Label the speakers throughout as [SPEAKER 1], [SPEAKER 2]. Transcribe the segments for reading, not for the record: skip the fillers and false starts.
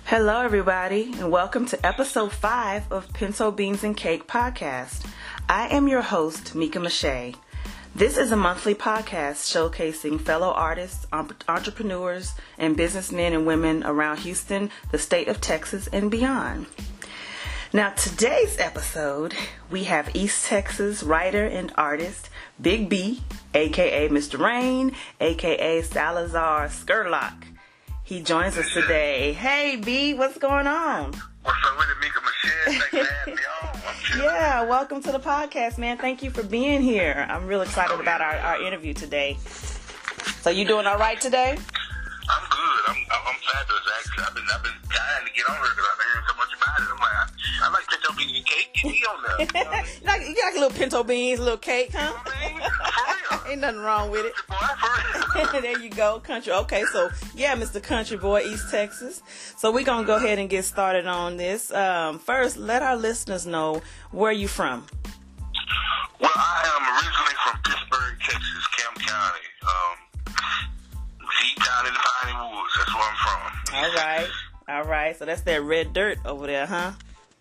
[SPEAKER 1] Hello, everybody, and welcome to episode 5 of Pinto Beans and Cake podcast. I am your host, Mika Mache. This is a monthly podcast showcasing fellow artists, entrepreneurs, and businessmen and women around Houston, the state of Texas, and beyond. Now, today's episode, we have East Texas writer and artist, Big B, a.k.a. Mr. Rain, a.k.a. Salazar Skurlock. He joins us today. Hey, B, what's going on?
[SPEAKER 2] What's up with it, Mika Michelle? Thanks for having me on.
[SPEAKER 1] Yeah, welcome to the podcast, man. Thank you for being here. I'm real excited about our interview today. So you doing all right today?
[SPEAKER 2] I'm good. I'm fabulous, actually. I've been dying to get on here because I've been hearing so much about it. I'm like, I like pinto beans and cake. Get me on there. You know
[SPEAKER 1] you like a little pinto beans, a little cake, huh?
[SPEAKER 2] For real.
[SPEAKER 1] Ain't nothing wrong with it.
[SPEAKER 2] Boy, for real.
[SPEAKER 1] There you go, country. Okay, so yeah, Mr. Country Boy, East Texas. So we're gonna go ahead and get started on this. First, let our listeners know where you from.
[SPEAKER 2] Well, I am originally from Pittsburgh, Texas, Kemp County. G-Town in the Piney Woods. That's where I'm from.
[SPEAKER 1] All right. So that's that red dirt over there, huh?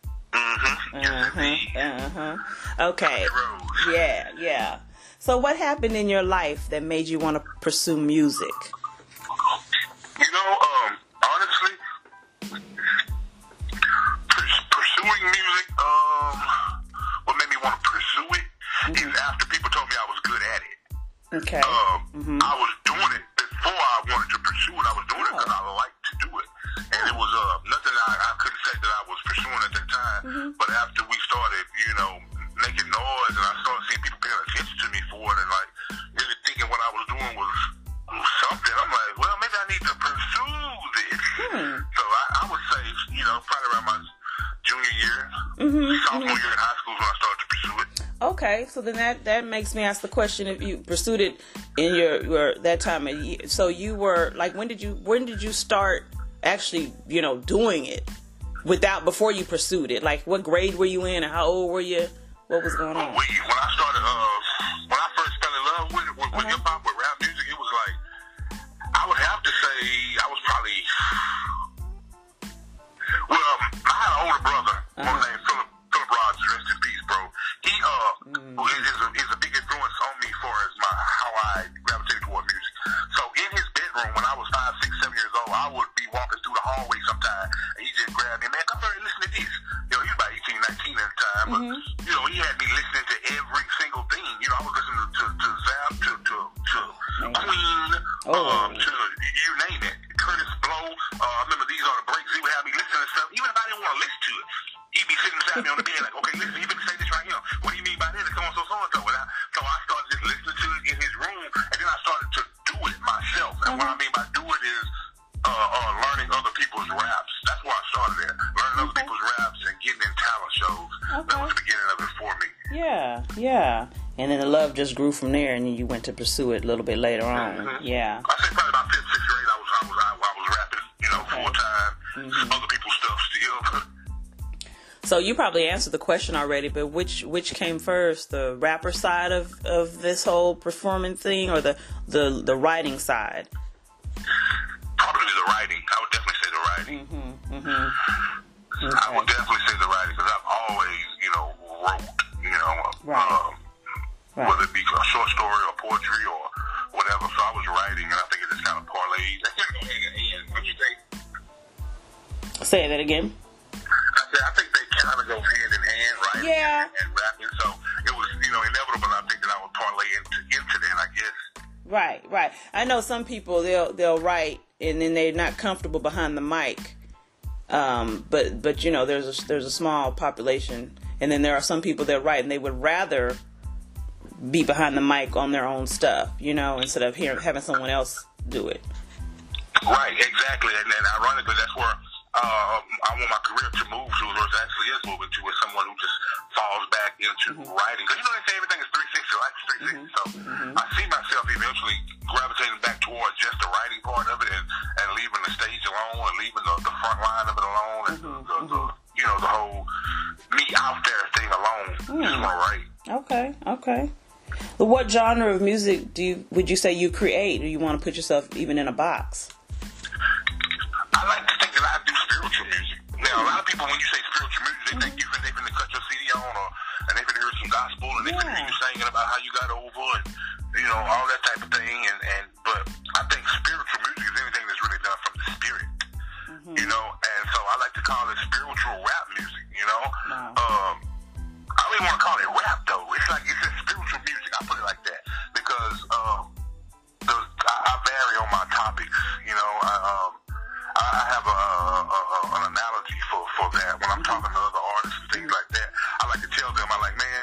[SPEAKER 1] Okay. Yeah. So what happened in your life that made you want to pursue music?
[SPEAKER 2] You know, honestly, pursuing music, what made me want to pursue it is after people told me I was good at it.
[SPEAKER 1] Okay.
[SPEAKER 2] I was doing it before I wanted to pursue it. I was doing it because I liked to do it. And it was nothing I couldn't say that I was pursuing at that time. But after we started, making noise and I started seeing people paying attention to me for it and like really thinking what I was doing was something, I'm like, well, maybe I need to pursue this. So I would say, probably around my junior year, sophomore year in high school when I started to pursue it.
[SPEAKER 1] Okay, so then that makes me ask the question: if you pursued it in your that time of year, so you were like, when did you start actually, doing it before you pursued it? Like, what grade were you in, and how old were you? What was going on?
[SPEAKER 2] When I started, when I first fell in love with hip hop, with rap music, it was like, I would have to say I was probably, I had an older brother, one named Philip Rogers, rest in peace, bro. He is a big influence on me for how I gravitated toward music. So in his bedroom, when I was 5, 6, 7 years old, I would be walking through the hallway sometime, and he just grabbed me, man, come here and listen to this. He was about 18, 19 at the time, but he had me listening to every single thing. I was listening to Zap, to Queen, to you name it, Curtis Blow. I remember These Are the Breaks. He would have me listening to stuff, even if I didn't want to listen to it. He'd be sitting beside me on the bed like, okay, listen, you better say this right here. What do you mean by that? It's so-and-so. So I started just listening to it in his room, and then I started to do it myself. And what I mean by do it is learning other people's raps. That's where I started at. Learning other people's raps and getting in talent shows. That was the beginning of it for me.
[SPEAKER 1] Yeah. And then the love just grew from there, and then you went to pursue it a little bit later on. Yeah.
[SPEAKER 2] I think probably about 5th, 6th grade I was rapping, full time. Other people's stuff still.
[SPEAKER 1] So you probably answered the question already, but which came first, the rapper side of this whole performance thing, or the writing side?
[SPEAKER 2] Probably the writing. I would definitely say the writing. Okay. I would definitely say the writing because I've always, wrote, whether it be a short story or poetry or whatever. So I was writing, and I think it just kind of parlayed. What you think?
[SPEAKER 1] Say that again.
[SPEAKER 2] I think they kind of go hand in hand, writing and rapping. So it was, inevitable. I think that I would parlay into that, I guess.
[SPEAKER 1] Right. I know some people they'll write and then they're not comfortable behind the mic. But there's a small population, and then there are some people that write and they would rather be behind the mic on their own stuff, instead of having someone else do it.
[SPEAKER 2] Right, exactly, and ironically, that's where I want my career to move to, or it actually is moving to, is someone who just falls back into writing. Because they say everything is 360, life is 360. So I see myself eventually gravitating back towards just the writing part of it and leaving the stage alone and leaving the front line of it alone and the whole me out there thing alone. Just want to write.
[SPEAKER 1] Okay. Well, what genre of music would you say you create, or you want to put yourself even in a box?
[SPEAKER 2] I like to think that I do spiritual spiritual music. Now, a lot of people, when you say spiritual music, they think they finna cut your CD on, and they finna hear some gospel, and they finna hear you singing about how you got over, and all that type of thing. But I think spiritual music is anything that's really done from the spirit. And so I like to call it spiritual rap music. I don't even want to call it rap though. It's just spiritual music. I put it like that because I vary on my topics. I have an analogy for that when I'm talking to other artists and things like that. I like to tell them, man,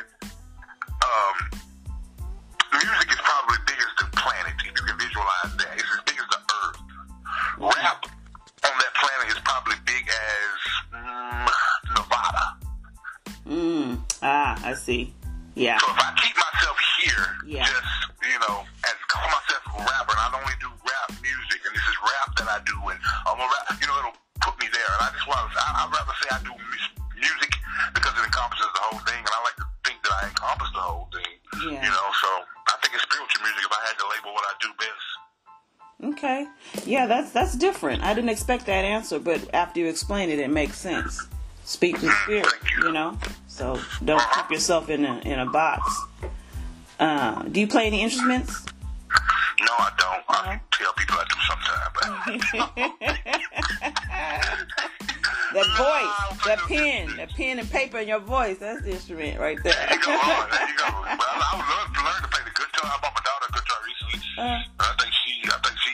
[SPEAKER 2] music is probably big as the planet. If you can visualize that, it's as big as the earth. Rap on that planet is probably big as Nevada.
[SPEAKER 1] I see. Yeah.
[SPEAKER 2] So if I keep myself here, just, and call myself a rapper, and I only do rap music, and this is rap that I do, and I'm a rap, it'll put me there. And I'd rather say I do music because it encompasses the whole thing, and I like to think that I encompass the whole thing.
[SPEAKER 1] Yeah.
[SPEAKER 2] So I think it's spiritual music if I had to label what I do best.
[SPEAKER 1] Okay. Yeah, that's different. I didn't expect that answer, but after you explain it, it makes sense. Speak to spirit, So don't keep yourself in a box. Do you play any instruments?
[SPEAKER 2] No, I don't. I tell people I do sometimes.
[SPEAKER 1] That voice, that pen and paper in your voice, that's the instrument right there.
[SPEAKER 2] There you go. Well, I would love to learn to play the guitar. I bought my daughter a guitar recently. I think she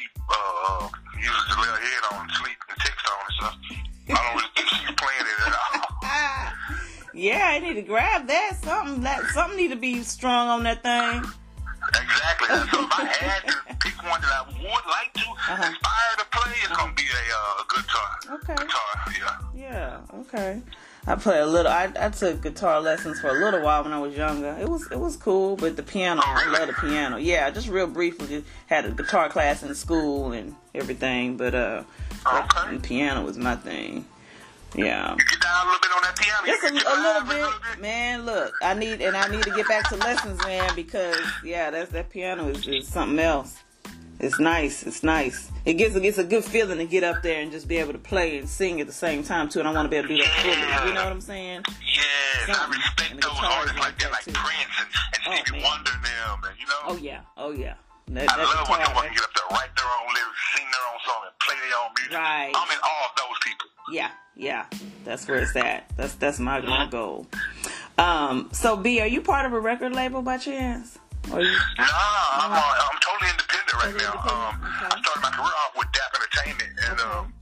[SPEAKER 2] uses to lay her head on and sleep and text on and stuff. I don't really think she's playing it at all.
[SPEAKER 1] Yeah, I need to grab that. Something need to be strong on that thing.
[SPEAKER 2] Exactly. So if I had to pick one that I would like to aspire to play, it's gonna be a guitar.
[SPEAKER 1] Okay.
[SPEAKER 2] Guitar,
[SPEAKER 1] yeah. Okay. I play a little. I took guitar lessons for a little while when I was younger. It was cool, but the piano, I love the piano. Yeah, just real briefly had a guitar class in school and everything, but the piano was my thing. Yeah.
[SPEAKER 2] You get down a little bit on that piano.
[SPEAKER 1] Just a little bit. Man, look, I need to get back to lessons, man, because that piano is something else. It's nice. It gets a good feeling to get up there and just be able to play and sing at the same time too. And I want to be able to do that fully. You know what I'm saying?
[SPEAKER 2] Yes, I respect those artists like that, like Prince and Stevie Wonder and them, and
[SPEAKER 1] Oh yeah.
[SPEAKER 2] I love when they want to get up there, write their own lyrics, sing their own song, and play their own music.
[SPEAKER 1] Right.
[SPEAKER 2] I'm in awe of those people.
[SPEAKER 1] Yeah. That's where it's at. That's my goal. So B, are you part of a record label by chance?
[SPEAKER 2] Nah, I'm totally independent right now. I started my career off with DAP Entertainment, and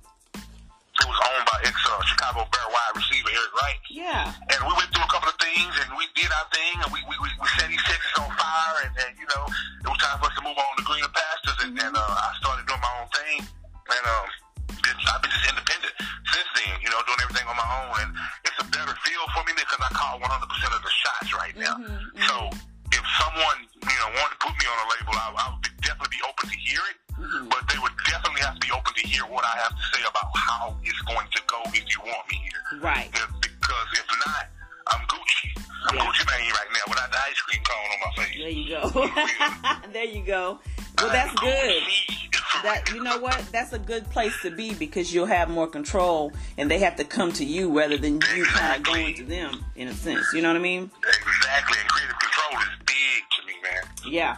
[SPEAKER 2] it was owned by ex-Chicago Bear wide receiver Eric Wright.
[SPEAKER 1] Yeah.
[SPEAKER 2] And we went through a couple of things, and we did our thing, and we set these Texas on fire, and it was time for us to move on to greener pastures, and I started doing my own thing, and I've been just independent since then, doing everything on my own, and it's a better feel for me because I call 100% of the shots right now. So if someone, wanted to put me on a label, I would definitely be open to hear it, but they would definitely have to be open to hear what I have to say about how it's going to go if you want me here.
[SPEAKER 1] Right.
[SPEAKER 2] Because if not, I'm Gucci. I'm Gucci Mane right now without the ice cream cone on my face.
[SPEAKER 1] There you go. There you go. Well, that's good. You know what? That's a good place to be because you'll have more control and they have to come to you rather than you kind of going to them in a sense. You know what I mean?
[SPEAKER 2] Exactly. And creative control is big to me, man.
[SPEAKER 1] Yeah.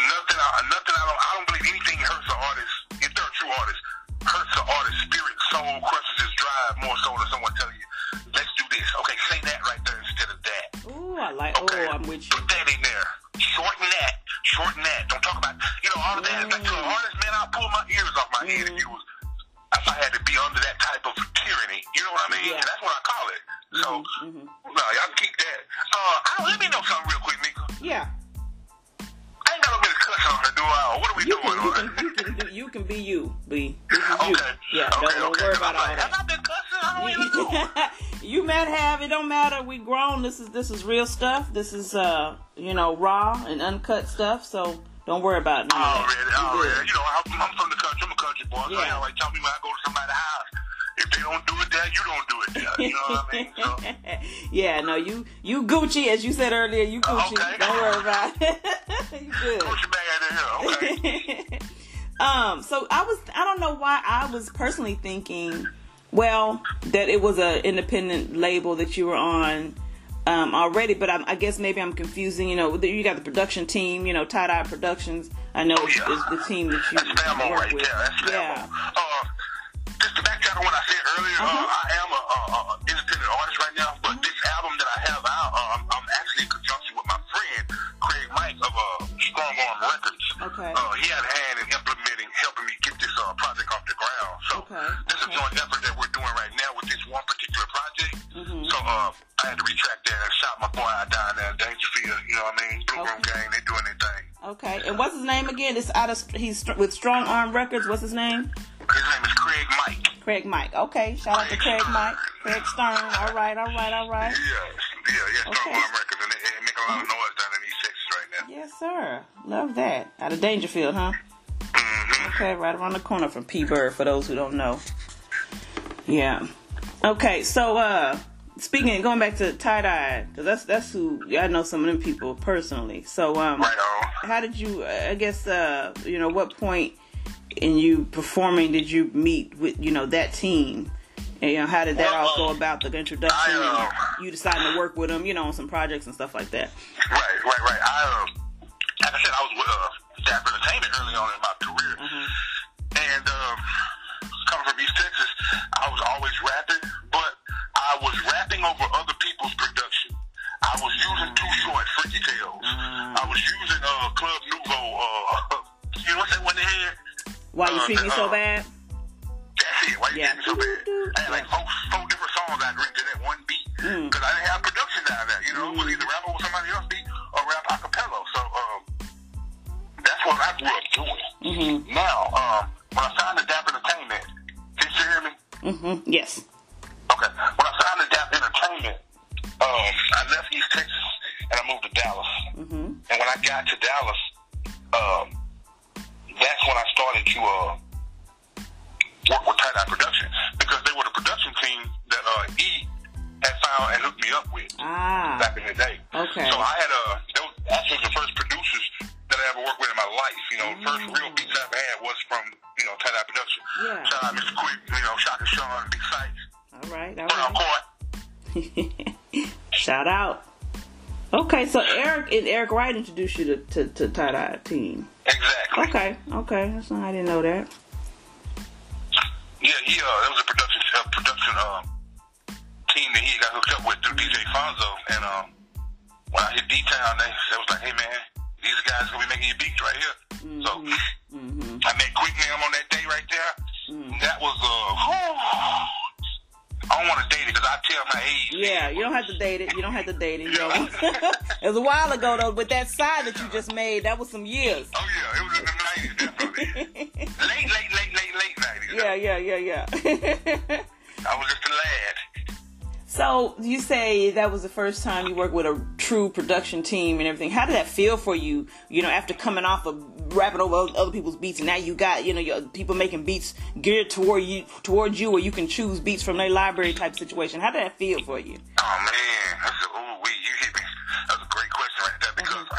[SPEAKER 2] I don't believe anything hurts an artist, if they're a true artist, hurts an artist's spirit, soul, crushes his drive more so than someone telling you, let's do this. Okay, say that right there instead of that.
[SPEAKER 1] Ooh, I like, I'm with you.
[SPEAKER 2] Put that in there. Shorten that. Don't talk about, all of that. Like to an artist, man, I'll pull my ears off my head if I had to be under that type of tyranny. You know what I mean?
[SPEAKER 1] Yeah.
[SPEAKER 2] And that's what I call it. So, no, y'all can keep that. Let me know something real quick, Mika.
[SPEAKER 1] Yeah.
[SPEAKER 2] I ain't got no bit of cuss on her, do I? What are we doing?
[SPEAKER 1] You can be you, B.
[SPEAKER 2] Okay.
[SPEAKER 1] Yeah, don't worry about all that.
[SPEAKER 2] Have I been cussing? I don't even know.
[SPEAKER 1] You might have. It don't matter. We grown. This is real stuff. This is raw and uncut stuff. So don't worry about it.
[SPEAKER 2] Already. I'm from the country. I'm a country boy. So I always tell me when I go to somebody's house, if they don't do it there, you don't do it there. You know what I mean? So.
[SPEAKER 1] Yeah. No. You Gucci, as you said earlier. You Gucci.
[SPEAKER 2] Okay.
[SPEAKER 1] Don't worry about it. You good.
[SPEAKER 2] Gucci bag in here. Okay.
[SPEAKER 1] So I don't know why I was personally thinking Well, that it was an independent label that you were on already, but I guess maybe I'm confusing. You got the production team, Tie Dye Productions. I know it's the team that you work with.
[SPEAKER 2] Yeah. Just to backtrack on what I said earlier, I am an independent artist right now, but this album that I have out, I'm actually in conjunction with my friend Craig Mike of Strong Arm Records.
[SPEAKER 1] Okay.
[SPEAKER 2] He had a hand in helping me get this project off the ground. So this is a joint effort that we're doing right now with this one particular project. So I had to retract that and shout my boy out down there in Dangerfield. You know what I mean? Blue Room Gang, they doing their thing.
[SPEAKER 1] Okay. And what's his name again? He's with Strong Arm Records. What's his name?
[SPEAKER 2] His name is Craig Mike.
[SPEAKER 1] Craig Mike. Okay. Shout out to Craig Mike. Craig Stern. All right.
[SPEAKER 2] Yeah, Strong Arm Records, and they make a lot of noise down in East Texas right now.
[SPEAKER 1] Yes, sir. Love that. Out of Dangerfield, huh? Okay, right around the corner from P-Bird, for those who don't know. Yeah. Okay, so going back to Tie Dye, because that's who I know some of them people personally. So how did you? I guess what point in you performing did you meet with that team? And, how did that all go about, the introduction and you deciding to work with them, on some projects and stuff like that?
[SPEAKER 2] Right. Like I said, I was with Dapper Entertainment early on in my career. And coming from East Texas, I was always rapping, but I was rapping over other people's production. I was using Too Short, Freaky Tales. I was using Club Nouveau, what's that one they had?
[SPEAKER 1] Why You Treat Me So Bad?
[SPEAKER 2] That's it. Why You Treat Me So Bad? I had like four different songs I written to that one beat. Because I didn't have production down there. It was either rap over somebody else's beat or rap a cappella. So that's what I grew up doing. Now, when I signed to Dapper Entertainment, can you hear me?
[SPEAKER 1] Yes.
[SPEAKER 2] Okay. When I signed to Dapper Entertainment, I left East Texas and I moved to Dallas. And when I got to Dallas, that's when I started to work with Tie Dye Production, because they were the production team that E had found and hooked me up with back in the day. Okay. So I had they were actually the first producers that I ever worked with in my life. The first real beats I ever had was from Tie Dye Production. Yeah. Shout out Mr. Quick, Shaka Sean, Big Sights.
[SPEAKER 1] All right. Shout out. Okay, so Eric Wright introduced you to Tie Dye team.
[SPEAKER 2] Exactly.
[SPEAKER 1] Okay. That's not, I didn't know that.
[SPEAKER 2] Yeah, there was a production team that he got hooked up with through DJ Fonzo, and when I hit D-Town, they was like, hey man, these guys gonna be making your beats right here. So I met Quick Nam on that day right there. That was I don't want to date it because I tell my age. Yeah,
[SPEAKER 1] you don't have to date it. It was a while ago though, with that side that you just made, that was some years.
[SPEAKER 2] Oh yeah, it was in the 90s, definitely. late 90s.
[SPEAKER 1] Yeah.
[SPEAKER 2] I was just a lad.
[SPEAKER 1] So you say that was the first time you worked with a true production team and everything. How did that feel for you? After coming off of rapping over other people's beats, and now you got your people making beats geared towards you, where you can choose beats from their library type situation. How did that feel for you?
[SPEAKER 2] Oh man, you hit me. That's a great question right there, because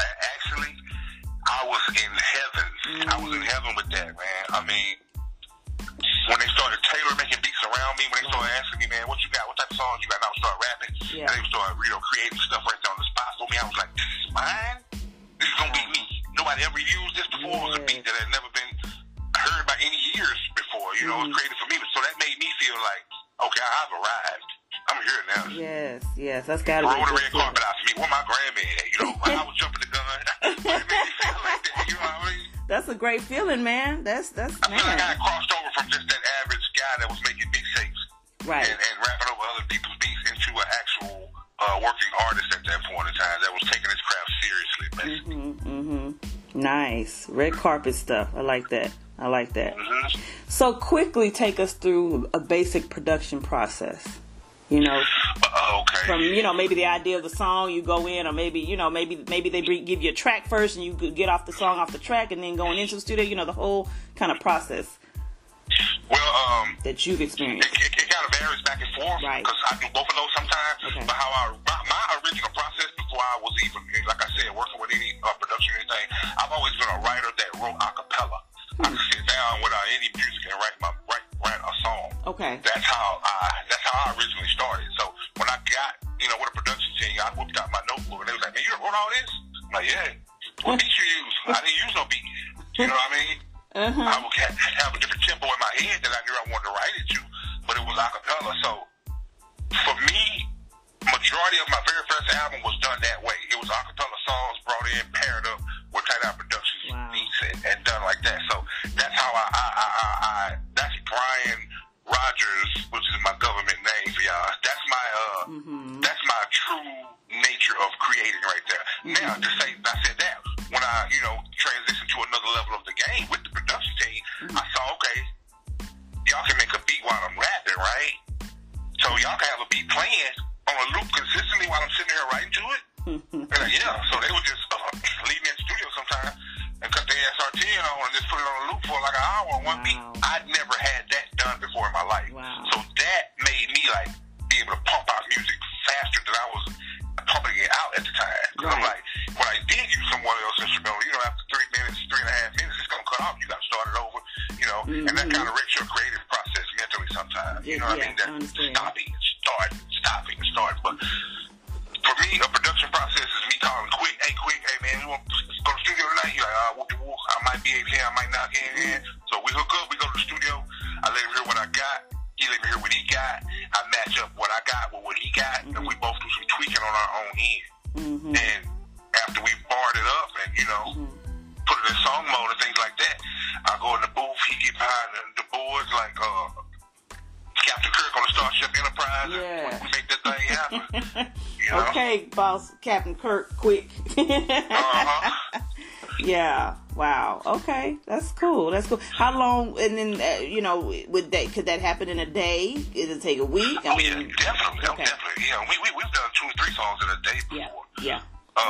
[SPEAKER 2] I was in heaven. I was in heaven with that, man. I mean, when they started making beats around me, when they started asking me, man, what you got? What type of songs you got? And I would start rapping. And they would start, creating stuff right there on the spot for me. I was like, this is mine. This is going to be me. Nobody ever used this before. It was a beat that had never been heard by any ears before. It was created for me. So that made me feel like, okay, I've arrived. I'm here now.
[SPEAKER 1] Yes. That's got to be.
[SPEAKER 2] Roll the red carpet out for me. Where my grandma at? I was jumping the gun. It made me feel like that. You know what I mean?
[SPEAKER 1] That's a great feeling, man. I feel like
[SPEAKER 2] I crossed over from just that average guy that was making mixtapes,
[SPEAKER 1] right,
[SPEAKER 2] and rapping over other people's beats into an actual working artist at that point in time that was taking his craft seriously.
[SPEAKER 1] Nice red carpet stuff. I like that. So quickly take us through a basic production process.
[SPEAKER 2] Okay.
[SPEAKER 1] From maybe the idea of the song, you go in, or maybe they give you a track first, and you get off the song off the track, and then going into the studio. The whole kind of process.
[SPEAKER 2] Well,
[SPEAKER 1] that you've experienced.
[SPEAKER 2] It kind of varies back and forth,
[SPEAKER 1] right?
[SPEAKER 2] Because I do both of those sometimes. Okay. But my original process before I was even, like I said, working with any production or anything, I've always been a writer that wrote a cappella. I could sit down without any music and write a song.
[SPEAKER 1] Okay. Okay.
[SPEAKER 2] That's how I originally started. So when I got, with a production team, I whipped out my notebook and they was like, man, you wrote all this? I'm like, yeah. What beat you use? I didn't use no beat. You know what I mean? I would have a different tempo in my head that I knew I wanted to write it to, but it was a cappella. So for me, majority of my very first album was done that way. It was a cappella songs brought in, paired up with Tight Out Productions beats and done like that. So that's how that's Brian Rogers, which is my government name for y'all. That's my true nature of creating right there. Now, I said that, when I, transitioned to another level of the game with the production team, I saw, okay, y'all can make a beat while I'm rapping, right? So y'all can have a beat playing on a loop consistently while I'm sitting here writing to it. And yeah, so they would just leave me in the studio sometimes and cut the SRT on and just put it on a loop for like an hour on one beat. I'd never had that done before in my life. So that made me like be able to pump out music faster than I was pumping it out at the time. Because I'm like, when I did use someone else's instrumental, after 3 minutes, 3.5 minutes, it's gonna cut off. You got to start it over, and that kind of wrecks your creative process mentally sometimes. You know what I mean? That start. But for me, a production process is me calling quick, hey man, we want to go to the studio tonight. You're like, I might be here, I might not get in. So we hook up, we go to the studio, I let him hear what I got, he let me hear what he got, I match up what I got with what he got, and we both do some tweaking on our own end. And after we barred it up and, put it in song mode and things like that, I go in the booth, he get behind the boards like Captain Kirk on the Starship Enterprise, and we make that thing happen.
[SPEAKER 1] Okay, boss, Captain Kirk, quick. Yeah. Wow. Okay, that's cool. How long? And then could that happen in a day? Did it take a week?
[SPEAKER 2] Definitely. Definitely. Yeah, we've done 2 or 3 songs in a day before.
[SPEAKER 1] Yeah.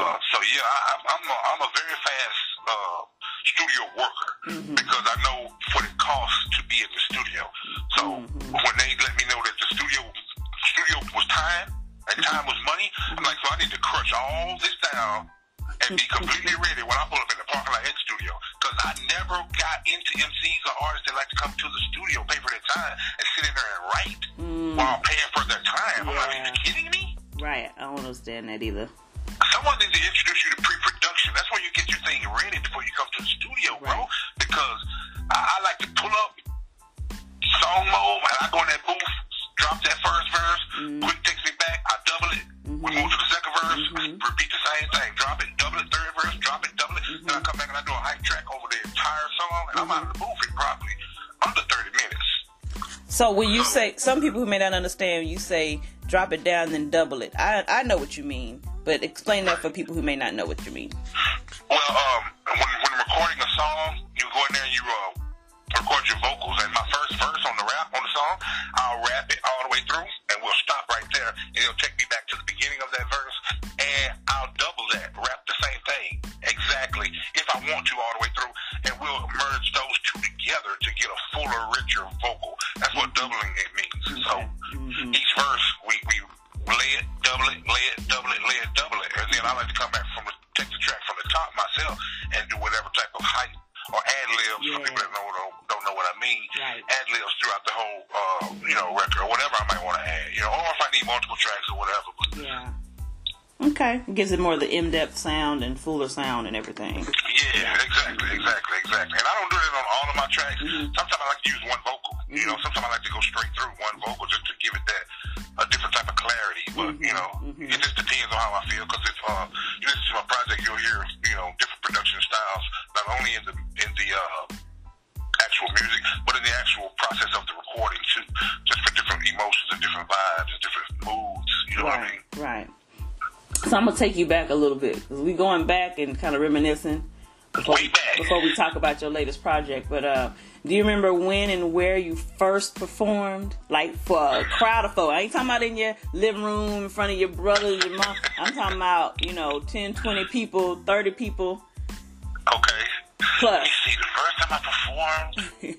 [SPEAKER 2] I'm a very fast studio worker because I know what it costs to be in the studio. So when they let me know that the studio was time and time was money, I'm like, so I need to crush all this down and be completely ready when I pull up in the parking lot at the studio. Because I never got into MCs or artists that like to come to the studio, pay for their time, and sit in there and write while paying for their time. I'm like, are you kidding me?
[SPEAKER 1] Right. I don't understand that either.
[SPEAKER 2] Someone needs to introduce you to pre-production. That's where you get your thing ready before you come to the studio, bro. Because I like to pull up song mode, and I go in that booth, drop that first verse, quick takes me back, I double it, we move to the second verse, repeat the same thing, drop it, double it, third verse, drop it, double it, then I come back and I do a hype track over the entire song, and I'm out of the booth in probably under 30 minutes.
[SPEAKER 1] So when you say, some people who may not understand, you say drop it down then double it. I know what you mean, but explain that for people who may not know what you mean.
[SPEAKER 2] Well, when recording a song, you go in there and you record your vocals, and my first verse on the song, I'll rap it all the way through, and we'll stop right there, and it'll take me back to the beginning of that verse, and I'll double that, rap the same thing, exactly, if I want to all the way through, and we'll merge those two together to get a fuller, richer vocal. That's what doubling it means. So each verse, we lay it, double it, lay it, double it, lay it, double it, and then I like to come back take the track from the top myself and do whatever type of hype or ad-libs for people that don't know what I mean. Ad-libs throughout the whole, record or whatever I might want to add, or if I need multiple tracks or whatever. But,
[SPEAKER 1] okay. It gives it more of the in-depth sound and fuller sound and everything.
[SPEAKER 2] Yeah, exactly. And I don't do that on all of my tracks. Sometimes I like to use one vocal. Sometimes I like to go straight through one vocal just to give it a different type of clarity. But, it just depends on how I feel. Because if you listen to my project, you'll hear, different production styles, not only in the actual music, but in the actual process of the recording too. Just for different emotions and different vibes and different moods. You know what I mean?
[SPEAKER 1] Right. So I'm going to take you back a little bit. Because we're going back and kind of reminiscing before we talk about your latest project. But do you remember when and where you first performed? Like for a crowd of folks. I ain't talking about in your living room in front of your brothers, your mom. I'm talking about, 10, 20 people, 30 people.
[SPEAKER 2] Okay.
[SPEAKER 1] Plus.
[SPEAKER 2] Let me see, the first time I performed.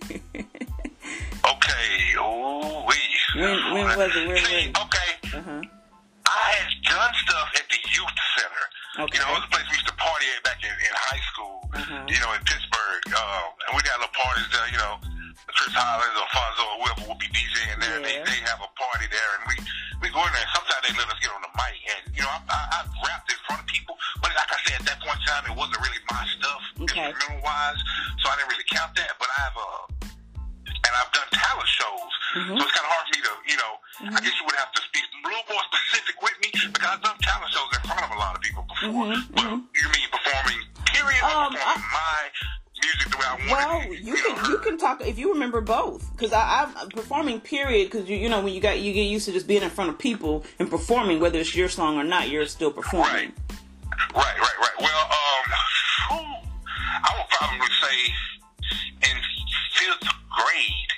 [SPEAKER 2] Okay.
[SPEAKER 1] When was it? Where was it?
[SPEAKER 2] Okay. I had done stuff at the youth center. Okay. It was a place we used to party at back in high school, in Pittsburgh. And we got little parties there, Chris Hollins or Fonzo or whoever will be DJing there.
[SPEAKER 1] Yeah.
[SPEAKER 2] They have a party there, and we go in there. Sometimes they let us get on the mic, and I rapped in front of people, but like I said, at that point in time, it wasn't really my stuff, instrumental wise, so I didn't really count that. But I've done talent shows, so it's kind of hard for me to, I guess you would have to be a little more specific with me because I've done talent shows in front of a lot of people before. But you mean performing? Period. Performing my music the way I want it.
[SPEAKER 1] Well, you can talk if you remember both, because I'm performing. Period. Because you know when you get used to just being in front of people and performing, whether it's your song or not, you're still performing.
[SPEAKER 2] Right. Well, I would probably say in 5th grade.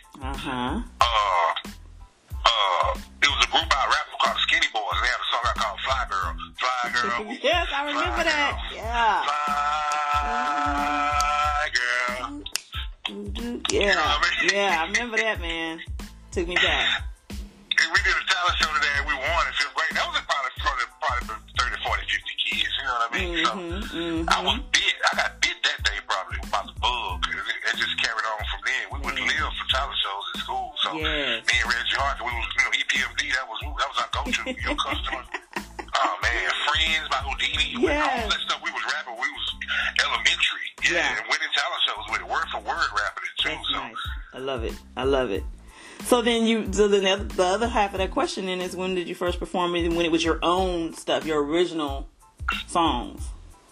[SPEAKER 2] It was a group I rapped called Skinny Boys, and they had a song I called Fly Girl. Fly Girl.
[SPEAKER 1] Yes, I remember that. Yeah.
[SPEAKER 2] Fly Girl.
[SPEAKER 1] Yeah.
[SPEAKER 2] You know what I mean?
[SPEAKER 1] Yeah, I remember that, man. Took me back.
[SPEAKER 2] And we did a talent show today, and we won in 5th grade. That was probably 30, 40, 50 kids. You know what I mean? So I was bit. I got bit that day probably by the bug. It just carried on from then. We would live for talent shows in school. So me and Reggie Hart, we was EPMD. That was our go-to. Customers. Oh man, Friends by Houdini. All that stuff we was rapping. We was elementary. And winning talent shows with it, word for word rapping it too.
[SPEAKER 1] That's
[SPEAKER 2] so
[SPEAKER 1] nice. I love it. So then the other half of that question then is, when did you first perform it, when it was your own stuff, your original songs?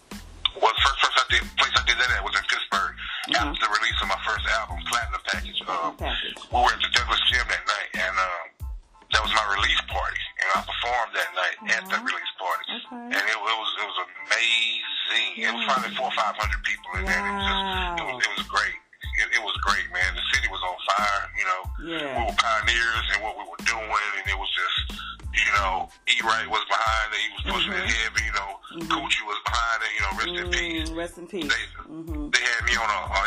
[SPEAKER 2] Well, the first place I did that at was in Pittsburgh. After the release of my first album, Platinum Package. We were at the Douglas Gym that night, and that was my release party, and I performed that night at that release party, and it was amazing. It was probably 400 or 500 people in there. It was great. It was great, man. The city was on fire. We were pioneers in what we were doing, and it was just, E-Right was behind it. He was pushing it heavy. Coochie was behind it. Rest in peace.
[SPEAKER 1] Rest in peace.
[SPEAKER 2] They had me on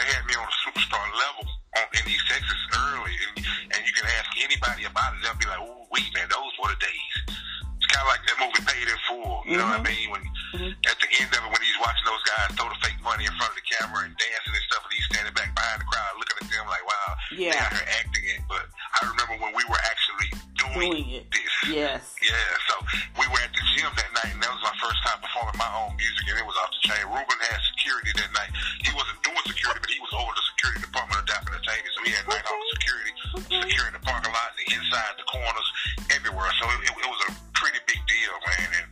[SPEAKER 2] a superstar level in East Texas early, and you can ask anybody about it. They'll be like, "Ooh, man, those were the days." It's kind of like that movie Paid in Full. You know what I mean? When at the end of it, when he's watching those guys throw the fake money in front of the camera and dancing and stuff, and he's standing back behind the crowd looking at them like, "Wow, they out here acting it." But I remember when we were actually doing this.
[SPEAKER 1] Yes.
[SPEAKER 2] Yeah. So we were at the gym that night, and that was my first time performing my own music, and it was off the chain. Ruben had security that night. He wasn't doing security, but he was over the security department of Dap Entertainment. So he had night off security, securing the parking lot, the inside, the corners, everywhere. So it was a pretty big deal, man. And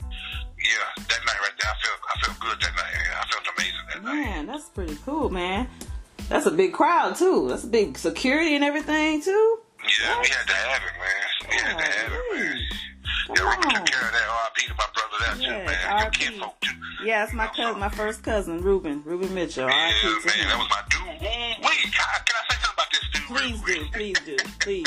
[SPEAKER 2] that night right there, I felt good that night. I felt amazing that night.
[SPEAKER 1] Man, that's pretty cool, man. That's a big crowd too. That's a big security and everything too.
[SPEAKER 2] Yeah, we had to have it, man. We had to have it, man. Ruben took care of that. R.I.P. to my brother there too, man. Your kinfolk too.
[SPEAKER 1] Yeah, it's my cousin, my first cousin, Ruben Mitchell.
[SPEAKER 2] Yeah, man, that was my dude. Wait, can I say something about this dude?
[SPEAKER 1] Please do.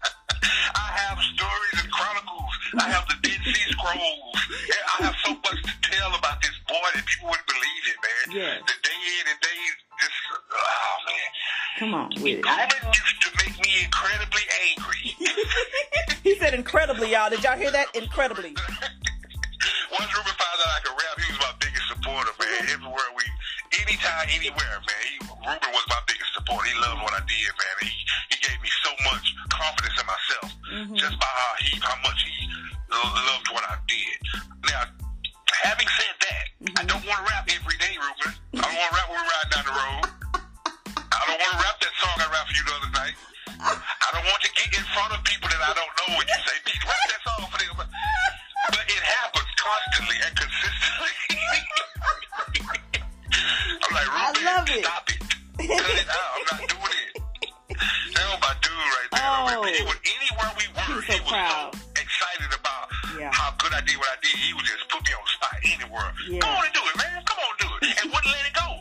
[SPEAKER 2] I have stories and chronicles. I have the Dead Sea Scrolls. I have so much to tell about this boy that people wouldn't believe it, man.
[SPEAKER 1] Yeah.
[SPEAKER 2] The day in and day this. Oh man.
[SPEAKER 1] Come on with it.
[SPEAKER 2] Ruben used to make me incredibly angry.
[SPEAKER 1] He said incredibly, y'all. Did y'all hear that? Incredibly.
[SPEAKER 2] Once Ruben found out I could rap, he was my biggest supporter, man. Anytime, anywhere, man. Ruben was my biggest supporter. He loved what I did, man. He gave me so much confidence in myself just by how much he loved what I did. Now, having said that, I don't want to rap every day, Ruben. I don't want to rap when we're riding down the road. I don't want to rap that song I rapped for you the other night. I don't want to get in front of people that I don't know and you say, "Pete, rap that song for them." But it happens constantly and consistently. I'm like, Ruben, stop it. Cut it out. I'm not doing it. That was my dude right there. Anywhere we were, he was so excited about how good I did what I did. He would just put me on the spot anywhere. Yeah. Come on and do it, man. Come on and do it. And wouldn't let it go.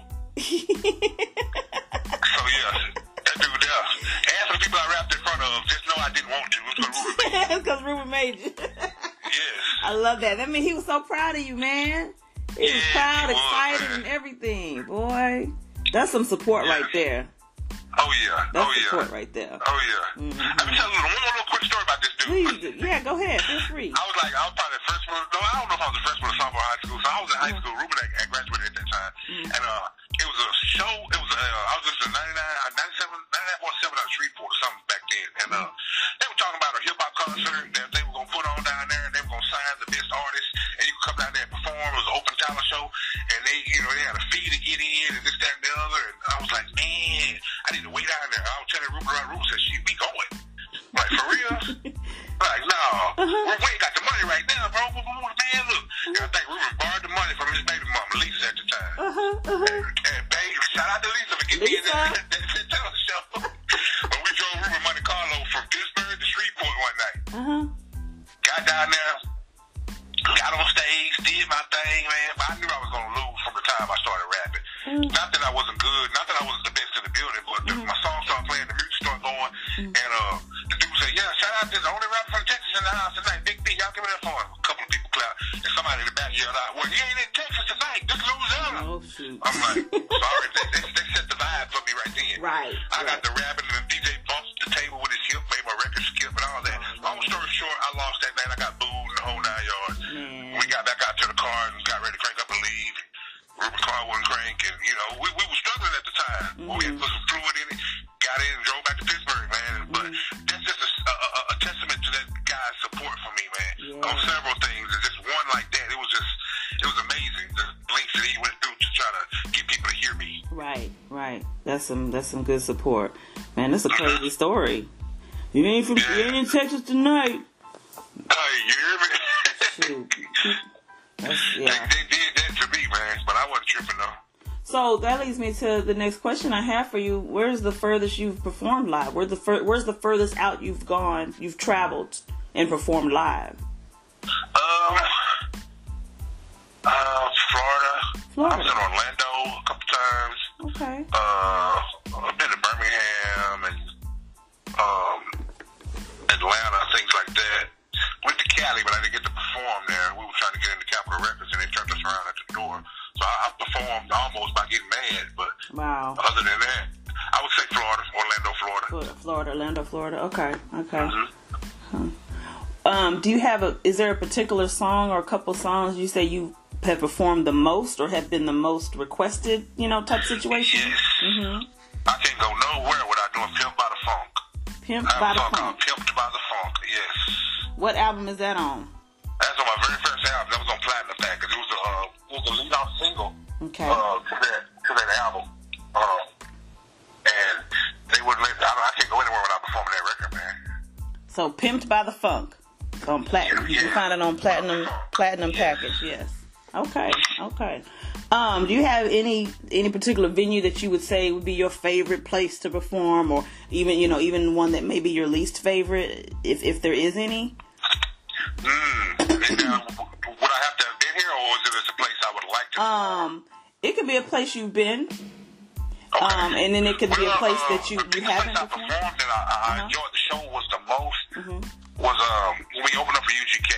[SPEAKER 2] So, that dude there. And for the people I rapped in front of, just know I didn't want to. It was because Ruben made it.
[SPEAKER 1] Because Ruben made you.
[SPEAKER 2] Yes.
[SPEAKER 1] I love that. That means he was so proud of you, man. He was proud, excited, and everything. Boy, that's some support right there.
[SPEAKER 2] Oh, yeah.
[SPEAKER 1] That's support right there.
[SPEAKER 2] Oh, yeah. I'm telling you one more quick story about this dude.
[SPEAKER 1] Please do. Yeah, go ahead. Feel free.
[SPEAKER 2] I was probably freshman. No, I don't know if I was a freshman or sophomore in high school. So I was in high school. Ruben had graduated at that time. And it was a show. I was listening to 99.7 out of Shreveport, fee to get in and this, that, and the other. And I was like, man, I need to wait out there. I was telling Ruben said, she be going. Like, for real? Like, no. We ain't got the money right now, bro. Man, look. And I think Ruben borrowed the money from his baby mama, Lisa, at the time. And baby, shout out to Lisa for getting me in that talent show. But we drove Ruben Monte Carlo from Pittsburgh to Shreveport one night. Got down there, got on stage, did my thing, man. But I knew I was going to lose from the time I started rapping. Not that I wasn't good, not that I wasn't the best in the building, but my song started playing, the music started going, and the dude said, yeah, shout out to the only rapper from Texas in the house tonight, Big B, y'all give me that for him. A couple of people clapped, and somebody in the back yelled out, well, he ain't in Texas tonight, this is Louisiana. Oh, shoot. I'm like, sorry, they set the vibe for me right then.
[SPEAKER 1] Right.
[SPEAKER 2] I got the rapping, and the DJ bumped the table with his hip, made my record skip and all that. Long story short, I lost that night, I got booed in the whole 9 yards. We got back out to the car and got ready to crank up and leave. Ruben's car wouldn't crank, and, you know, we were struggling at the time. We had put some fluid in it, got in and drove back to Pittsburgh, man. But that's just a testament to that guy's support for me, man. On several things, and just one like that, it was amazing, the links that he went through to try to get people to hear me.
[SPEAKER 1] Right. That's some good support. Man, that's a crazy story. You ain't in Texas tonight.
[SPEAKER 2] Hey, you hear me?
[SPEAKER 1] Shoot.
[SPEAKER 2] They did that to me, man, but I wasn't tripping though.
[SPEAKER 1] So that leads me to the next question I have for you. Where's the furthest you've performed live? Where's the furthest out you've gone, you've traveled and performed live?
[SPEAKER 2] Florida. I was in Orlando a couple times.
[SPEAKER 1] Okay.
[SPEAKER 2] I've been to Birmingham and Atlanta, things like that. Went to Cali, but I didn't get to perform there. We were trying to get into Capitol Records, and they turned us around at the door. So I performed almost by getting mad, but other than that, I would say Florida, Orlando, Florida.
[SPEAKER 1] Okay. Do you have is there a particular song or a couple songs you say you have performed the most or have been the most requested, type situation?
[SPEAKER 2] Yes. I can't go nowhere without doing Pimp by the Funk.
[SPEAKER 1] Pimp by the Funk.
[SPEAKER 2] Pimped by the Funk, yes.
[SPEAKER 1] What album is that on?
[SPEAKER 2] That's on my very first album. That was on Platinum Package. It was the lead-off single to that album. And they wouldn't let. I can't go anywhere without performing that record, man.
[SPEAKER 1] So Pimped by the Funk on Platinum. You can find it on Platinum Package. Yes. Okay. Do you have any particular venue that you would say would be your favorite place to perform, or even one that may be your least favorite, if there is any?
[SPEAKER 2] And, would I have to have been here, or is it a place I would like to perform?
[SPEAKER 1] It could be a place you've been. Okay. And then it could be a place that you haven't
[SPEAKER 2] performed. The place I performed that I enjoyed the show was the most was when we opened up for UGK,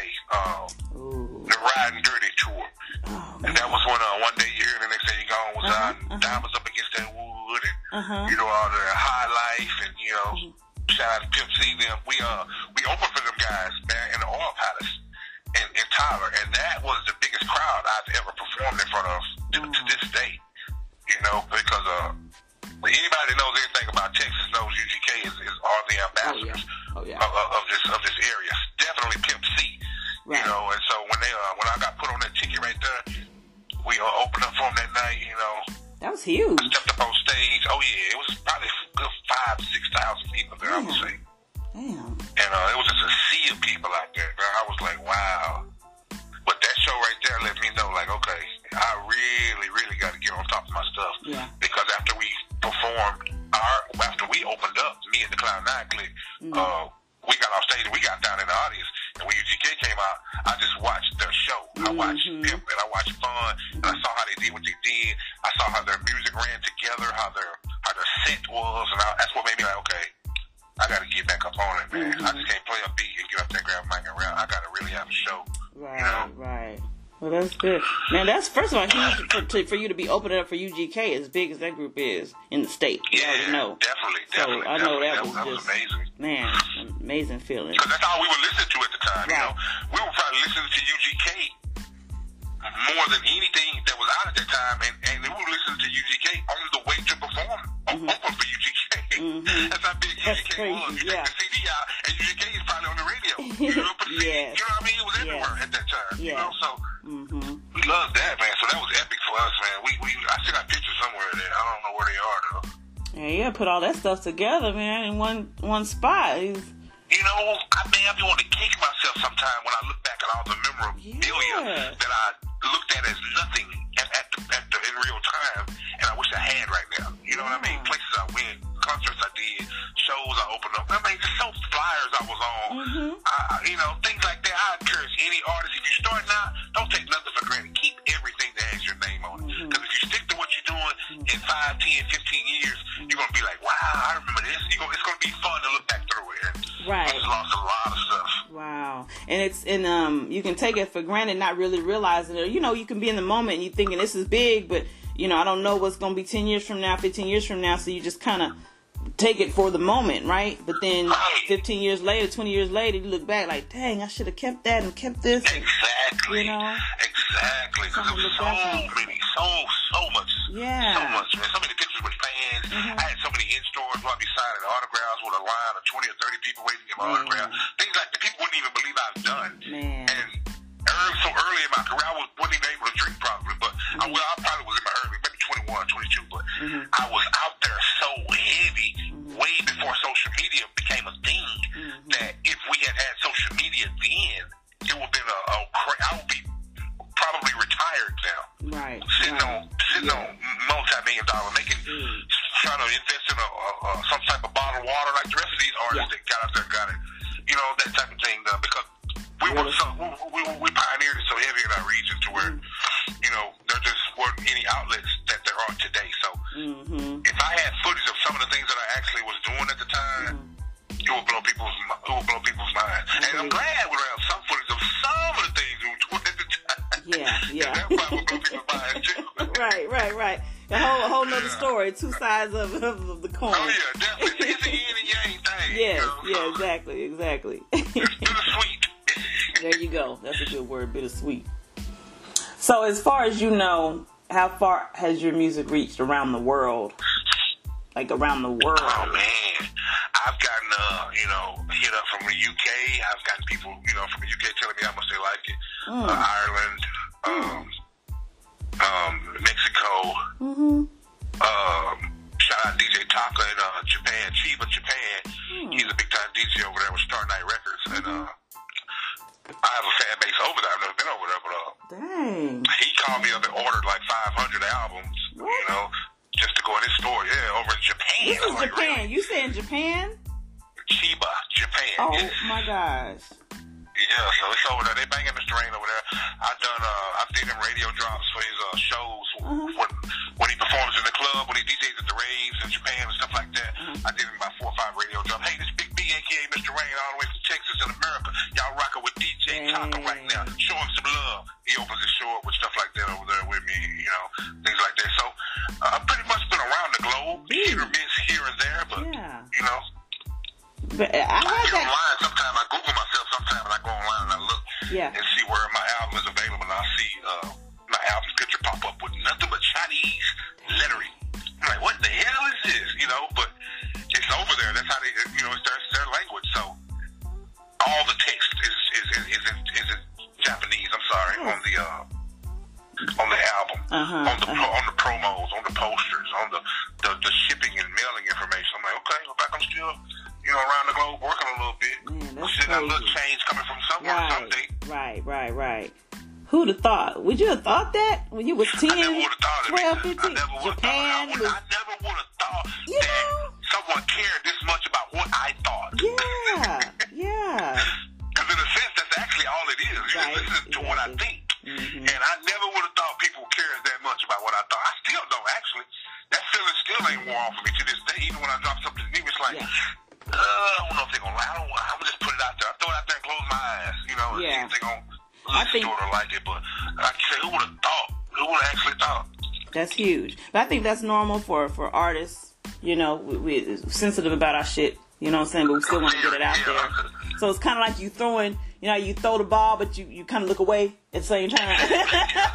[SPEAKER 2] the Ride and Dirty tour. And that was when one day you're here, the next day you're gone. Was Diamonds Up Against That Wood, and all the High Life, and shout out to Pimp C. Them. We opened for them guys, man, in the Oil Palace in Tyler, and that was the biggest crowd I've ever performed in front of to this day. Because anybody that knows anything about Texas knows UGK is all the ambassadors of this area. Definitely Pimp C. Right. And so when I got put on that ticket right there, we opened up for them that night.
[SPEAKER 1] That was huge.
[SPEAKER 2] I stepped up on stage. Oh yeah, it was probably a good 5,000-6,000 people there. I would say.
[SPEAKER 1] Damn.
[SPEAKER 2] And it was just a sea of people out there. I was like, wow. But that show right there let me know, like, okay, I really, really got to get on top of my stuff.
[SPEAKER 1] Yeah.
[SPEAKER 2] Because after we performed, after we opened up, me and the Cloud 9 clique, we got off stage and we got down in the audience. And when UGK came out, I just watched their show. I watched Pimp and I watched Fun, and I saw how they did what they did. I saw how their music ran together, how their set was, and that's what made me like, okay, I got to get back up on it, man. I just can't play a beat and get up there, grab a mic and rap. I got to really have a show.
[SPEAKER 1] Right. Well, that's good. Man, that's, first of all, huge for you to be opening up for UGK, as big as that group is in the state.
[SPEAKER 2] Yeah,
[SPEAKER 1] definitely. So I know that was just
[SPEAKER 2] amazing.
[SPEAKER 1] Man, amazing feeling.
[SPEAKER 2] Because that's all we were listening to at the time, We were probably listening to UGK more than anything that was out at that time, and we were listening to UGK on the way to perform, open for UGK. That's how big UGK was. You take the CD out, and UGK is probably on the radio. You know what I mean? It was everywhere at that time. So we loved that, man. So that was epic for us, man. I still got pictures somewhere of that. I don't know where they are though.
[SPEAKER 1] Yeah, put all that stuff together, man, in one spot.
[SPEAKER 2] You know, I may have wanted to kick myself sometime when I look back at all the memorabilia that I looked at as nothing in real time, and I wish I had right now. You know what I mean? Places I went, concerts I did, shows I opened up. I mean, just so flyers I was on. You know, things like that. I encourage any artist, if you're starting out, don't take nothing for granted. Keep everything that has your name on it. Because if you stick to what you're doing in 5, 10, 15 years, you're going to be like, wow, I remember this. It's going to be fun to look back through it.
[SPEAKER 1] Right.
[SPEAKER 2] I just lost a lot of stuff.
[SPEAKER 1] Wow. And you can take it for granted, not really realizing it. You know, you can be in the moment and you're thinking this is big, but, you know, I don't know what's going to be 10 years from now, 15 years from now. So you just kind of take it for the moment, right? But then 15 years later, 20 years later, you look back like, dang, I should have kept that and kept this.
[SPEAKER 2] Exactly.
[SPEAKER 1] You know?
[SPEAKER 2] Exactly. Because there was so much.
[SPEAKER 1] Yeah.
[SPEAKER 2] So much, man. So many pictures with fans. I had so many in-stores where I'd be signing autographs with a line of 20 or 30 people waiting to get my autograph. Things like that people wouldn't even believe I've done.
[SPEAKER 1] Man.
[SPEAKER 2] And so early in my career, I wasn't even able to drink probably, but I probably was in my early, maybe 21, 22, but I was out there so heavy way before social media became a thing that if we had social media then, it would have been I would be probably retired now.
[SPEAKER 1] Right.
[SPEAKER 2] Sitting on multi-million-dollar, trying to invest in some type of bottled water like the rest of these artists that got out there got it. You know, that type of thing done because we pioneered it so heavy in our region to where, you know, there just weren't any outlets that there are today. So if I had footage of some of the things that I actually was doing at the time, it would blow people's minds. And I'm glad we have some footage of some of the things we were doing at the time.
[SPEAKER 1] Yeah.
[SPEAKER 2] That probably would blow people's minds too.
[SPEAKER 1] Right. A whole nother story, two sides of the coin.
[SPEAKER 2] Oh yeah, definitely. It's a yin and yang thing.
[SPEAKER 1] Yes,
[SPEAKER 2] you know?
[SPEAKER 1] exactly.
[SPEAKER 2] It's bittersweet.
[SPEAKER 1] There you go. That's a good word, bittersweet. So as far as you know, how far has your music reached around the world? Like around the world?
[SPEAKER 2] Oh man, I've gotten hit up from the UK. I've gotten people from the UK telling me how much they like it. Ireland, Mexico. Shout out DJ Taka in Japan, Chiba, Japan. He's a big time DJ over there with Star Night Records, and I have a fan base over there. I've never been over there, but
[SPEAKER 1] dang,
[SPEAKER 2] he called me up and ordered like 500 albums.
[SPEAKER 1] What?
[SPEAKER 2] You know, just to go in his store. Yeah, over in Japan.
[SPEAKER 1] This is
[SPEAKER 2] like,
[SPEAKER 1] Japan.
[SPEAKER 2] Really?
[SPEAKER 1] You saying Japan?
[SPEAKER 2] Chiba, Japan.
[SPEAKER 1] Oh
[SPEAKER 2] yes.
[SPEAKER 1] my gosh.
[SPEAKER 2] Yeah, so it's over there. They banging Mr. Rain over there. I did him radio drops for his shows when he performs in the club, when he DJs at the raves in Japan and stuff like that. I did him about 4 or 5 radio drops. Hey, this Big B, aka Mr. Rain, all the way from Texas in America. Y'all rocking with DJ Taka right now. Show him some love. He opens his show up with stuff like that over there with me, things like that. So I've pretty much been around the globe, hit or miss here and there, but
[SPEAKER 1] But I
[SPEAKER 2] get online sometimes. I Google myself sometimes, and I go online and I look and see where my album is available, and I see my album's picture pop up with nothing but Chinese lettering. I'm like, what the hell is this? But it's over there. That's how they, it's their language. So all the text is in Japanese. I'm sorry, on the album, on the promos, on the posters, on the shipping and mailing information. I'm like, okay, look like I'm still around the globe working a little bit.
[SPEAKER 1] Man, that's
[SPEAKER 2] Still got a little
[SPEAKER 1] crazy.
[SPEAKER 2] change coming from somewhere someday.
[SPEAKER 1] Right. Who'd have thought? Would you have thought that when you was 10, 12, 15? Japan was...
[SPEAKER 2] I never would have thought that someone cared this much about what I thought.
[SPEAKER 1] Yeah.
[SPEAKER 2] Because in a sense, that's actually all it is. You listen to what I think. And I never would have thought people cared that much about what I thought. I still don't, actually. That feeling still ain't worn off of me to this day. Even when I drop something new, it's like... I don't know if they're going to lie. I'm going to just put it out there. I throw it out there and close my eyes, and see if they're going to listen to it or like it. But like you said, who would have thought? Who would have actually thought?
[SPEAKER 1] That's huge. But I think that's normal for artists. We're sensitive about our shit. You know what I'm saying? But we still want to get it out there. So it's kind of like you throwing, you throw the ball, but you kind of look away at the same time.
[SPEAKER 2] You don't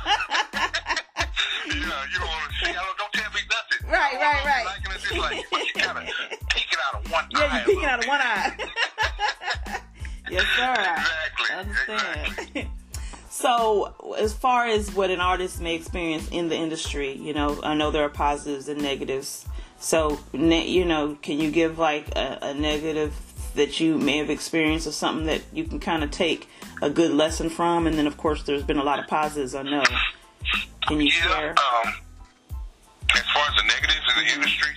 [SPEAKER 2] want to see. Don't tell me nothing.
[SPEAKER 1] Right.
[SPEAKER 2] It's just like, you kind of peeking out of one eye.
[SPEAKER 1] Yeah, you peeking out of one eye. Yes, sir.
[SPEAKER 2] Exactly.
[SPEAKER 1] I understand.
[SPEAKER 2] Exactly.
[SPEAKER 1] So, as far as what an artist may experience in the industry, you know, I know there are positives and negatives. So, you know, can you give like a negative that you may have experienced or something that you can kind of take a good lesson from? And then, of course, there's been a lot of positives, I know. Can you share?
[SPEAKER 2] As far as the negatives in the industry,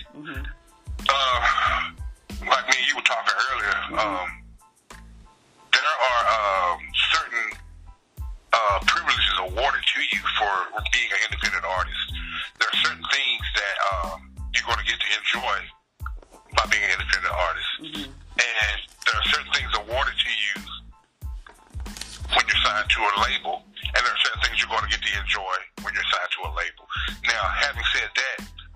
[SPEAKER 2] like me and you were talking earlier, there are certain privileges awarded to you for being an independent artist. There are certain things that you're going to get to enjoy by being an independent artist. And there are certain things awarded to you when you're signed to a label, and there are certain things you're going to get to enjoy when you're signed to a label. Now, having said that,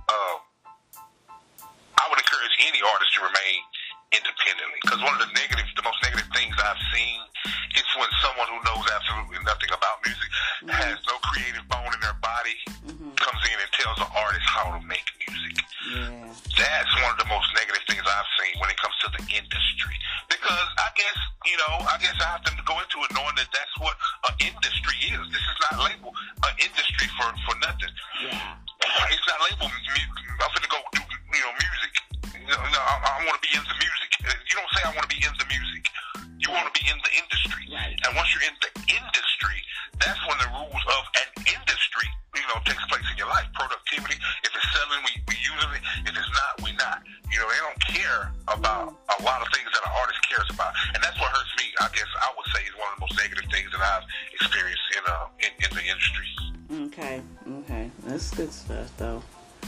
[SPEAKER 2] I would encourage any artist to remain independently, because one of the most negative things I've seen is when someone who knows absolutely nothing about music, has no creative bone in their body, comes in and tells an artist how to make music. That's one of the most negative things I've seen when it comes to the industry, because I guess I have to go into it knowing that that's what an industry is. This is not labeled an industry for nothing. It's not labeled music. I'm going to go do music. I want to be in the music. You don't say I want to be in the music. You want to be in the industry. And once you're in the industry, that's when the rules of an industry, takes place in your life. Productivity. If it's selling, we using it. If it's not, we not. They don't care about a lot of things that an artist cares about. And that's what hurts me, I guess I would say, is one of the most negative things that I've experienced in the industry.
[SPEAKER 1] Okay. That's good stuff, though.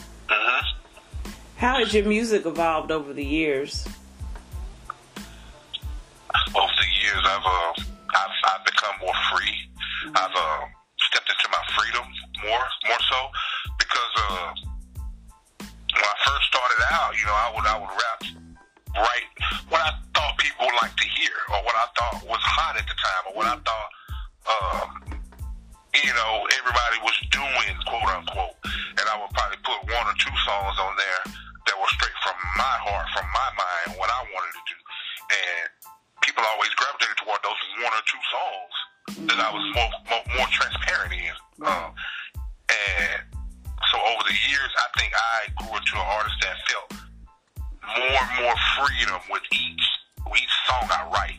[SPEAKER 1] How has your music evolved over the years?
[SPEAKER 2] Over the years, I've become more free. I've stepped into my freedom more so, because when I first started out, I would write what I thought people would like to hear, or what I thought was hot at the time, or what I thought everybody was doing, quote unquote, and I would probably put one or two songs on there that were straight from my heart, from my mind, what I wanted to do. And people always gravitated toward those one or two songs that I was more transparent in. And so over the years, I think I grew into an artist that felt more and more freedom with each song I write.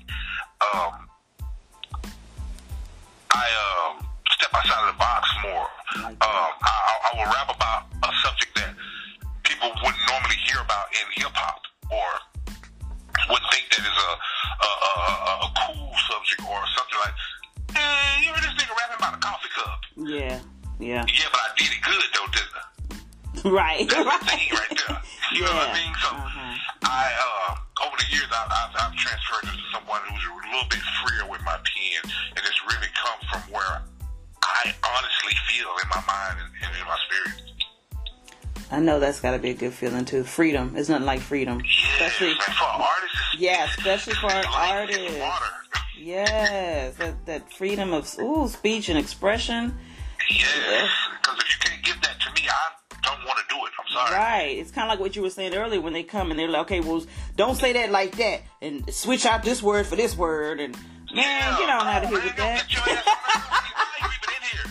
[SPEAKER 2] I step outside of the box more. I will rap about a subject that people wouldn't normally hear about in hip-hop, or wouldn't think that is a cool subject, or something like, you heard this nigga rapping about a coffee cup.
[SPEAKER 1] Yeah,
[SPEAKER 2] but I did it good, though, didn't I?
[SPEAKER 1] Right.
[SPEAKER 2] That's the thing right there. You know what I mean? So, over the years, I've transferred into someone who's a little bit freer with my pen, and it's really come from where I honestly feel in my mind and in my spirit.
[SPEAKER 1] I know that's got to be a good feeling too. Freedom. There's nothing like freedom.
[SPEAKER 2] Yeah, especially for artists.
[SPEAKER 1] Yeah, especially for an artist. Yes, that freedom of speech and expression.
[SPEAKER 2] Yes, because if you can't give that to me, I don't want to do it. I'm sorry.
[SPEAKER 1] Right. It's kind of like what you were saying earlier when they come and they're like, okay, well, don't say that like that, and switch out this word for this word, and man, get on out of here with that.
[SPEAKER 2] Get your ass on even in here.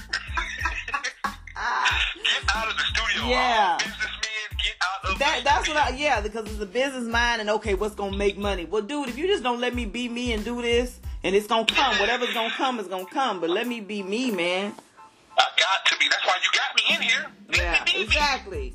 [SPEAKER 2] Get out of the studio.
[SPEAKER 1] Yeah.
[SPEAKER 2] Businessman, get out of
[SPEAKER 1] that's what because it's a business mind, and okay, what's gonna make money? Well, dude, if you just don't let me be me and do this, and it's gonna come, whatever's gonna come is gonna come, but let me be me, man.
[SPEAKER 2] I got to be. That's why you got me in here.
[SPEAKER 1] Exactly.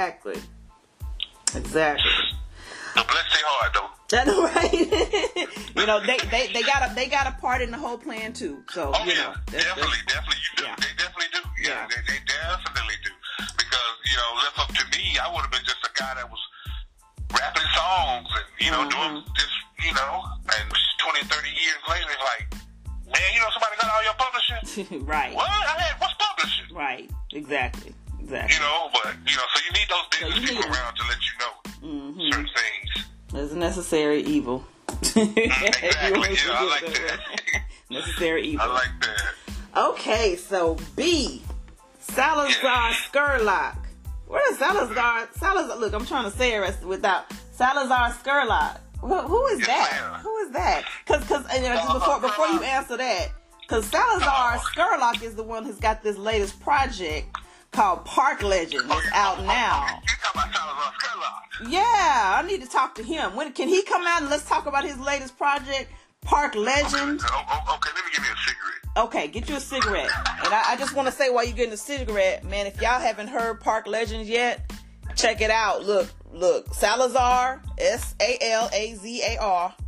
[SPEAKER 2] So bless their heart, though.
[SPEAKER 1] That's right. they got a part in the whole plan too. So
[SPEAKER 2] definitely, you do.
[SPEAKER 1] Yeah.
[SPEAKER 2] They definitely do. Yeah. They definitely do. Because left up to me, I would have been just a guy that was rapping songs and doing this, and 20, 30 years later, it's like, man, somebody got all your publishing.
[SPEAKER 1] Right.
[SPEAKER 2] What? What's publishing?
[SPEAKER 1] Right. Exactly.
[SPEAKER 2] But so you need those business people around to let you know certain things.
[SPEAKER 1] There's necessary evil.
[SPEAKER 2] Exactly. I like that.
[SPEAKER 1] Necessary evil.
[SPEAKER 2] I like that.
[SPEAKER 1] Okay, so B. Salazar Skurlock. Where is Salazar? Look, I'm trying to say it without Salazar Skurlock. Who is that?
[SPEAKER 2] Ma'am.
[SPEAKER 1] Who is that? Because before you answer that, Because Salazar Skerlock is the one who's got this latest project called Park Legend. It's out now.
[SPEAKER 2] You talking about Salazar Skerlock?
[SPEAKER 1] Yeah, I need to talk to him. When can he come out and let's talk about his latest project, Park Legend?
[SPEAKER 2] Okay, let me give you a cigarette.
[SPEAKER 1] Okay, get you a cigarette. And I just want to say while you're getting a cigarette, man, if y'all haven't heard Park Legend yet, check it out. Look, Salazar, Salazar,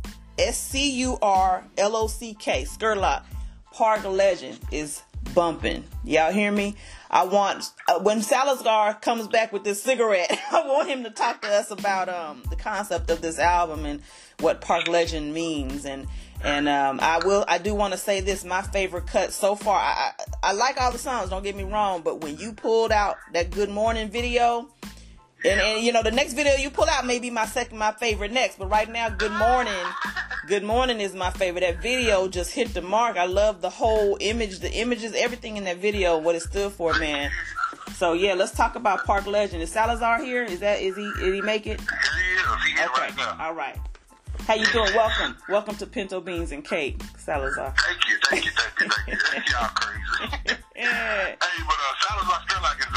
[SPEAKER 1] Skurlock, Skurlock. Park Legend is bumping. Y'all hear me? I want, when Salazar comes back with this cigarette, I want him to talk to us about the concept of this album and what Park Legend means. And I do want to say this, my favorite cut so far, I like all the songs, don't get me wrong, but when you pulled out that Good Morning video, and you know, the next video you pull out may be my favorite next, but right now, Good Morning is my favorite. That video just hit the mark. I love the whole image, the images, everything in that video, what it stood for, man. So yeah, let's talk about Park Legend. Is Salazar here? Did he make it?
[SPEAKER 2] He is
[SPEAKER 1] okay.
[SPEAKER 2] Right now.
[SPEAKER 1] All right. How you doing? Welcome to Pinto Beans and Cake, Salazar.
[SPEAKER 2] Thank you. Y'all crazy.
[SPEAKER 1] Yeah.
[SPEAKER 2] Hey, but Salazar Skerlock is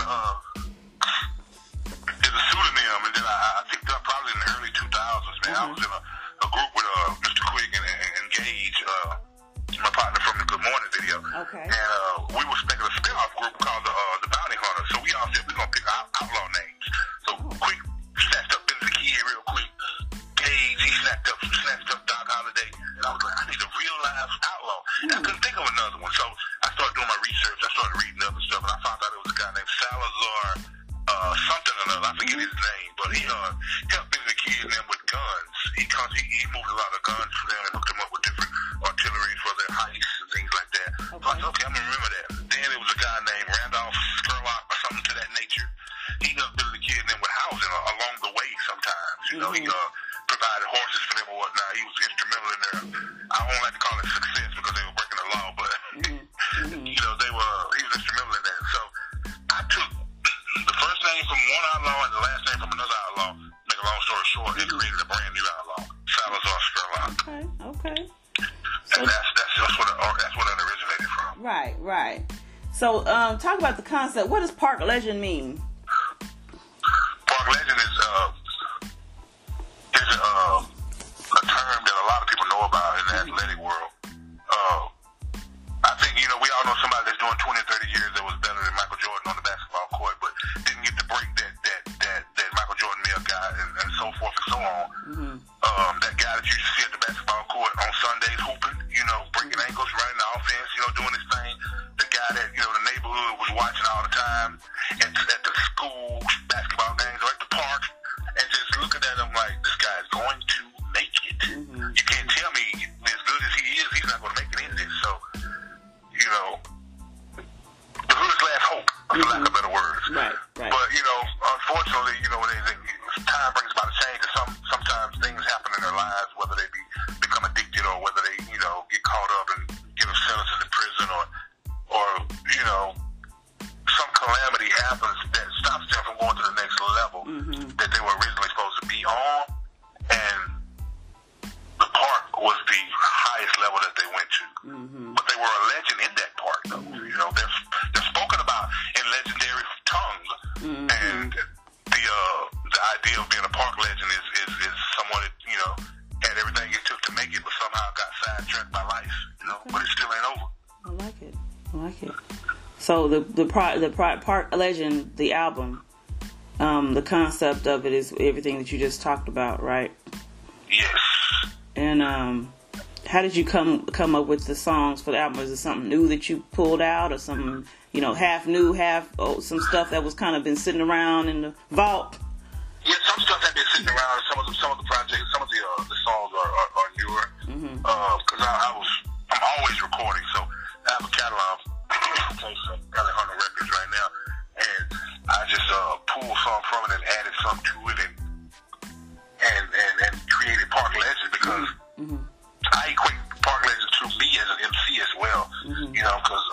[SPEAKER 2] a pseudonym, and then I picked up probably in the early 2000s, man. I was in a group with Mr. Quigg and Gage, my partner from the Good Morning video.
[SPEAKER 1] Okay.
[SPEAKER 2] And we were making a spin-off group called the Bounty Hunters. So we all said we're going to pick outlaw names. So Quigg snatched up Benny the Kid real quick. Gage, he snatched up Doc Holliday. And I was like, I need a real live outlaw. And I couldn't think of another one. So I started doing my research. I started reading up and stuff. And I found out there was a guy named Salazar something or another. I forget his name. But he helped Benny the Kid and them with guns. He moved a lot of guns for them and hooked them up with different artillery for their heists and things like that. Okay. So I said, okay, I'm going to remember that. Then there was a guy named Randolph Skurlock or something to that nature. He helped Benny the Kid and them with housing along the way sometimes. You know, he provided horses for them or whatnot. He was instrumental in their, I don't like to call it success because they were breaking the law, but, you know, he was instrumental in that. So I took the first name from one outlaw and the last name from another outlaw, make a long story short, and created a brand new outlaw, Salazar Skurlock.
[SPEAKER 1] Okay.
[SPEAKER 2] And that's what it originated from.
[SPEAKER 1] Right. So, talk about the concept. What does Park Legend mean?
[SPEAKER 2] Park Legend is a term that a lot of people know about in the athletic world. I think, you know, we all know somebody that's doing 20, 30 years that was better than Michael Jordan on the basketball court, but didn't get the break that Michael Jordan may have got, and so forth and so on. That guy that you see at the basketball court on Sundays hooping, you know, breaking ankles, running the offense, you know, doing his thing. The guy that, you know, the neighborhood was watching all the time at the school basketball games or at the park, and just looking at him like, this guy is going to make it. You can't tell me, as good as he is, he's not going to make it in this. So, you know, the hood's last hope, for lack of better words.
[SPEAKER 1] Right.
[SPEAKER 2] But, you know, unfortunately, you know, when time brings about a change, and sometimes things happen in their lives, whether they become addicted or whether they, you know, get caught up and get them sentenced to prison or, you know, some calamity happens that stops them from going to the next level that they were originally supposed to be on. And the park was the highest level that they went to. But they were a legend in that park, though. You know, they're spoken about in legendary tongues. And the idea of being a park legend is someone that, you know, had everything it took to make it, but somehow got sidetracked by life, you know, but it still ain't over.
[SPEAKER 1] I like it. So the Park Legend, the album, the concept of it is everything that you just talked about, right?
[SPEAKER 2] Yes.
[SPEAKER 1] And how did you come up with the songs for the album? Is it something new that you pulled out, or something, you know, half new, some stuff that was kind of been sitting around in the vault?
[SPEAKER 2] Yeah, some stuff had been sitting around. Some of the projects, some of the songs are newer. Because I'm always recording, so I have a catalog. Probably 100 records right now, and I just pulled some from it and added some to it, and created Park Legend because I equate Park Legend to me as an MC as well. You know, because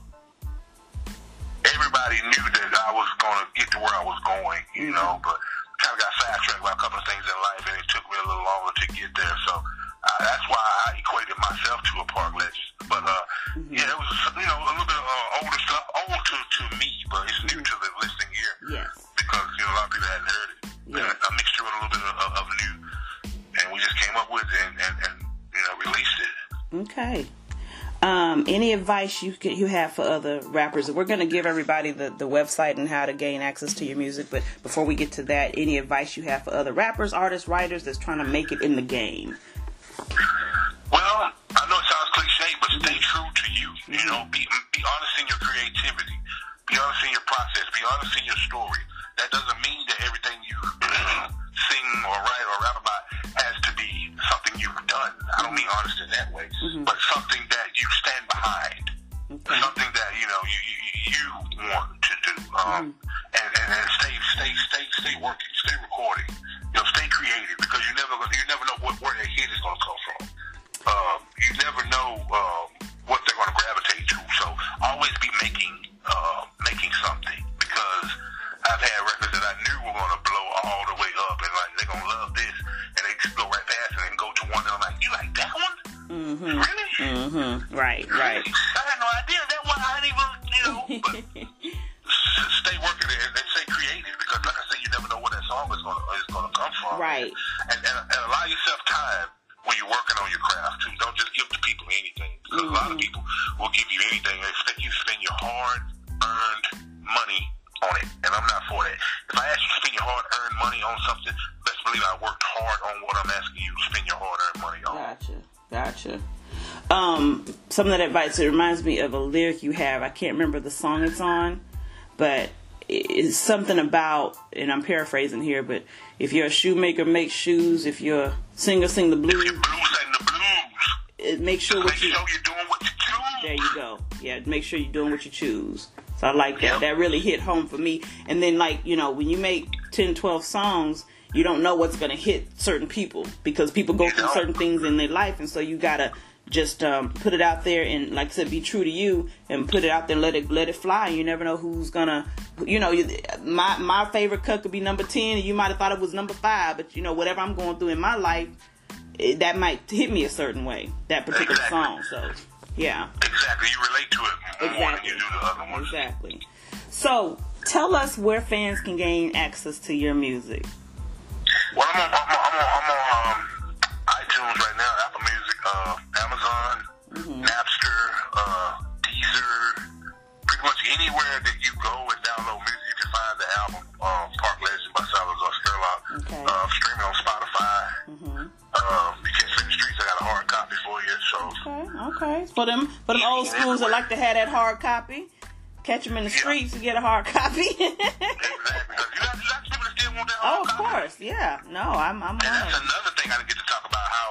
[SPEAKER 2] everybody knew that I was going to get to where I was going. You know, but kind of got sidetracked by a couple of things in life, and it took me a little longer to get there. So I that's why I equated myself to a park legend. But yeah, it was a little bit of older stuff, old to me, but it's new to the listening ear.
[SPEAKER 1] Yes.
[SPEAKER 2] Because a lot of people hadn't heard it.
[SPEAKER 1] Yes.
[SPEAKER 2] A mixture with a little bit of new, and we just came up with it and released it.
[SPEAKER 1] Okay. Any advice you have for other rappers? We're going to give everybody the website and how to gain access to your music, but before we get to that, any advice you have for other rappers, artists, writers that's trying to make it in the game?
[SPEAKER 2] Well, I know it sounds cliche, but stay true to you. You know, be honest in your creativity. Be honest in your process. Be honest in your story. That doesn't mean that everything you sing or write or rap about has to be something you've done. I don't mean honest in that way, but something that you stand behind. Okay. Something that you want to do. And stay working, stay recording. Stay creative, because you never know where that hit is going to come from. You never know what they're going to gravitate to. So always be making something, because I've had records that I knew were going to blow all the way up, and like they're going to love this, and they just go right past and then go to one, and I'm like, you like that one? Mm-hmm. Really?
[SPEAKER 1] Mm-hmm. Right.
[SPEAKER 2] I had no idea that one. I didn't even, but stay working and stay creative, because like I said, you never know where that song is going to come from.
[SPEAKER 1] Right.
[SPEAKER 2] And allow yourself time when you're working on your craft too. Don't just give the people anything, because a lot of people will give you anything and expect you to spend your hard-earned money on it, and I'm not for that. If I ask you to spend your hard-earned money on something, best believe I worked hard on what I'm asking you to spend your hard-earned money on.
[SPEAKER 1] Gotcha. Some of that advice, it reminds me of a lyric you have. I can't remember the song it's on, but it's something about, and I'm paraphrasing here, but if you're a shoemaker, make shoes. If you're a singer, sing the blues.
[SPEAKER 2] If you're blues, sing the blues.
[SPEAKER 1] Make sure
[SPEAKER 2] you're doing what you choose.
[SPEAKER 1] There you go. Yeah, make sure you're doing what you choose. So I like that. That really hit home for me. And then, when you make 10, 12 songs, you don't know what's going to hit certain people, because people go through certain things in their life. And so you got to just put it out there and, like I said, be true to you and put it out there and let it fly. You never know who's going to, my favorite cut could be number 10 and you might have thought it was number 5. But, whatever I'm going through in my life, that might hit me a certain way, that particular song. So, yeah.
[SPEAKER 2] Exactly. You relate to it more than you do the other ones.
[SPEAKER 1] Exactly. So, tell us where fans can gain access to your music.
[SPEAKER 2] Well, I'm on iTunes right now, Apple Music, Amazon, Napster, Deezer, pretty much anywhere that you go and download music, you can find the album, Park Legend by Salazar Skerlock. Okay. Streaming on Spotify. You can't see the streets, I got a hard copy for you. So.
[SPEAKER 1] Okay. For them old schools that like to have that hard copy, catch them in the streets to get a hard copy.
[SPEAKER 2] Exactly. You got people that still want that hard copy.
[SPEAKER 1] Of course, yeah. No, I'm
[SPEAKER 2] and that's another thing I didn't get to talk about, how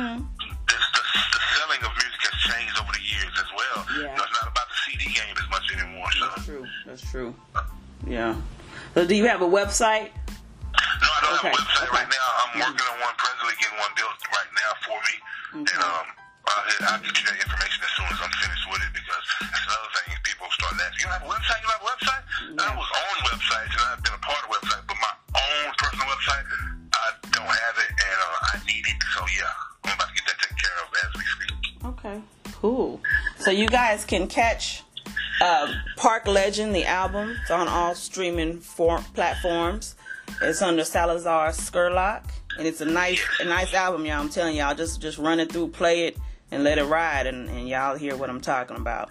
[SPEAKER 2] the selling of music has changed over the years as well. Yeah. It's not about the CD game as much anymore. So.
[SPEAKER 1] That's true. Yeah. So do you have a website?
[SPEAKER 2] No, I don't have a website right now. I'm working on one, presently getting one built right now for me. And I'll get you that information as soon as I'm finished with it, because that's another thing people start asking. You have a website? You have a website? I was on websites and I've been a part of websites, but my own personal website, I don't have it, and I need it. So yeah, I'm about to get that taken care of as we speak.
[SPEAKER 1] Okay, cool. So you guys can catch Park Legend, the album. It's on all streaming platforms. It's under Salazar Skerlock, and it's a nice album, y'all. I'm telling y'all, just run it through, play it, and let it ride, and y'all hear what I'm talking about.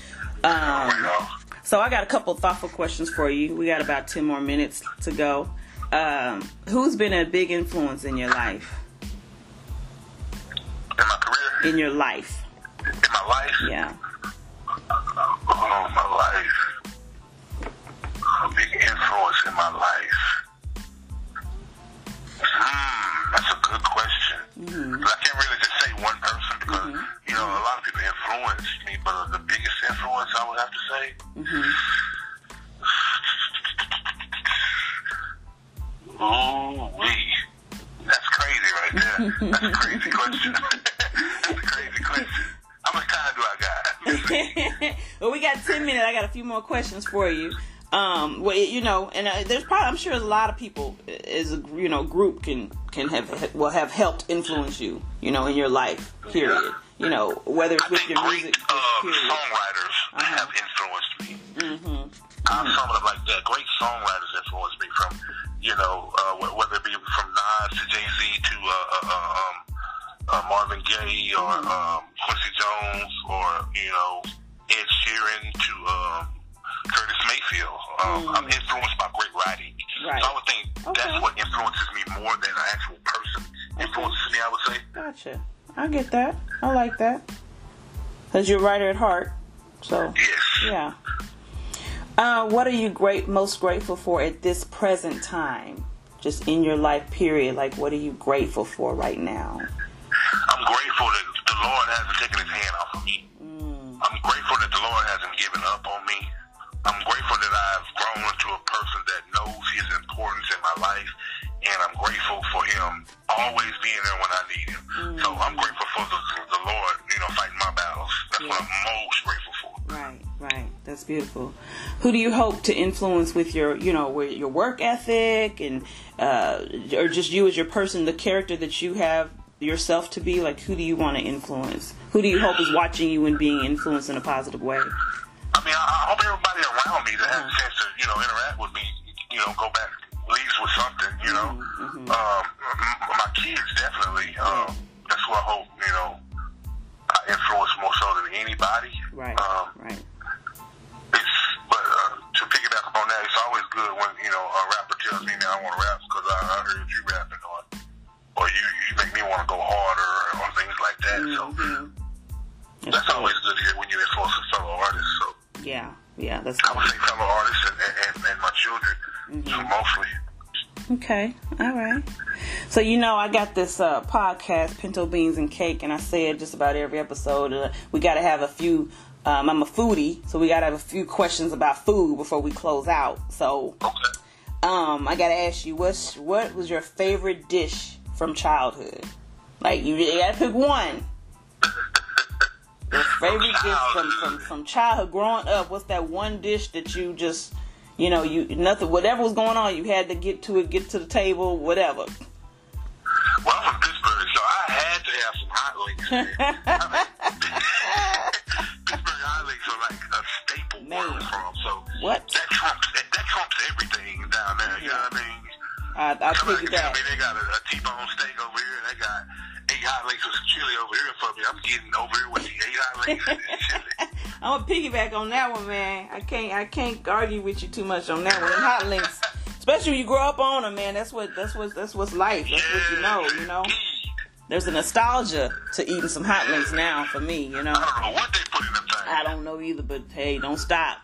[SPEAKER 1] So I got a couple thoughtful questions for you. We got about 10 more minutes to go. Who's been a big influence in your life?
[SPEAKER 2] In my career?
[SPEAKER 1] In your life.
[SPEAKER 2] In my life?
[SPEAKER 1] Yeah.
[SPEAKER 2] Oh, my life. A big influence in my life. That's a good question. I can't really just say one person, because a lot of people influenced me, but the biggest influence I would have to say, that's crazy right there. That's a crazy question. That's a crazy question. How much time do I got?
[SPEAKER 1] Well, we got 10 minutes. I got a few more questions for you. And there's probably, I'm sure there's a lot of people as a group can have helped influence you, in your life, period. Whether it's with your music, period.
[SPEAKER 2] Songwriters have influenced me. I'll sum it up like that. Great songwriters influenced me from, whether it be from Nas to Jay-Z to Marvin Gaye or Quincy Jones or, Ed Sheeran to Curtis Mayfield. I'm influenced by great writing.
[SPEAKER 1] Right.
[SPEAKER 2] So I would think that's what influences me more than an actual person influences me, I would say.
[SPEAKER 1] Gotcha. I get that. I like that. Because you're a writer at heart. So,
[SPEAKER 2] yes.
[SPEAKER 1] Yeah. What are you most grateful for at this present time? Just in your life, period. Like, what are you grateful for right now?
[SPEAKER 2] I'm grateful that the Lord hasn't taken his hand off of me. I'm grateful that the Lord hasn't given up on me. I'm grateful that I've grown into a person that knows his importance in my life, and I'm grateful for him always being there when I need him. So I'm grateful for the Lord, fighting my battles. That's what I'm most grateful for.
[SPEAKER 1] Right. That's beautiful. Who do you hope to influence with your, with your work ethic and, or just you as your person, the character that you have yourself to be? Like, who do you want to influence? Who do you hope is watching you and being influenced in a positive way?
[SPEAKER 2] I mean, I hope everybody around me that has a chance to, interact with me, go back, leaves with something, my kids definitely, that's who I hope, I influence more so than anybody.
[SPEAKER 1] Right.
[SPEAKER 2] But to piggyback upon that, it's always good when, a rapper tells me, man, I want to rap because I heard you rapping or you make me want to go harder or things like that. So that's always good to hear when you influence a fellow artist. So
[SPEAKER 1] yeah, that's.
[SPEAKER 2] I would say fellow artists and my children, mostly.
[SPEAKER 1] Okay, all right. So I got this podcast, Pinto Beans and Cake, and I say it just about every episode. We got to have a few. I'm a foodie, so we got to have a few questions about food before we close out. So, I got to ask you, what was your favorite dish from childhood? Like, you got to pick one. Your favorite dish from childhood, growing up. What's that one dish that you just, nothing, whatever was going on, you had to get to the table, whatever.
[SPEAKER 2] Well, I'm from Pittsburgh, so I had to have some hot links. Pittsburgh hot links are like a staple where I'm from, so
[SPEAKER 1] what?
[SPEAKER 2] That trumps everything down there, you know what I mean?
[SPEAKER 1] I figured that.
[SPEAKER 2] They got a T-bone steak over here, and they got 8 hot links with some chili over here for me. I'm getting over here with the 8 hot links and chili.
[SPEAKER 1] I'm gonna piggyback on that one, man. I can't argue with you too much on that one. Them hot links, especially when you grow up on them, man. That's what's life. That's what you know. There's a nostalgia to eating some hot links now for me,
[SPEAKER 2] I don't know what they put in them things.
[SPEAKER 1] I don't know either, but hey, don't stop.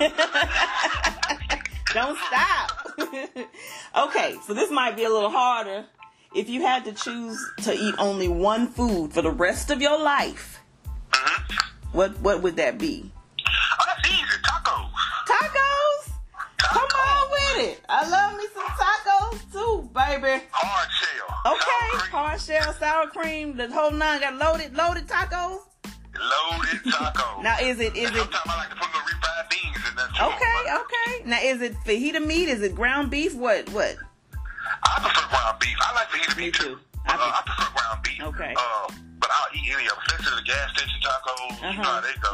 [SPEAKER 1] Don't stop. Okay, so this might be a little harder. If you had to choose to eat only one food for the rest of your life, what would that be?
[SPEAKER 2] Oh, that's easy. Tacos.
[SPEAKER 1] Tacos? Come on with it. I love me some tacos too, baby.
[SPEAKER 2] Hard shell.
[SPEAKER 1] Okay, hard shell, sour cream, the whole nine. Got loaded tacos.
[SPEAKER 2] Loaded tacos.
[SPEAKER 1] Now is it?
[SPEAKER 2] Sometimes I like to put little refried beans in that too.
[SPEAKER 1] Okay. Now is it fajita meat? Is it ground beef? What?
[SPEAKER 2] I prefer ground beef. I like fajita meat too. I prefer ground beef.
[SPEAKER 1] Okay.
[SPEAKER 2] But I'll eat any of them. Especially the gas station tacos. You know how they go.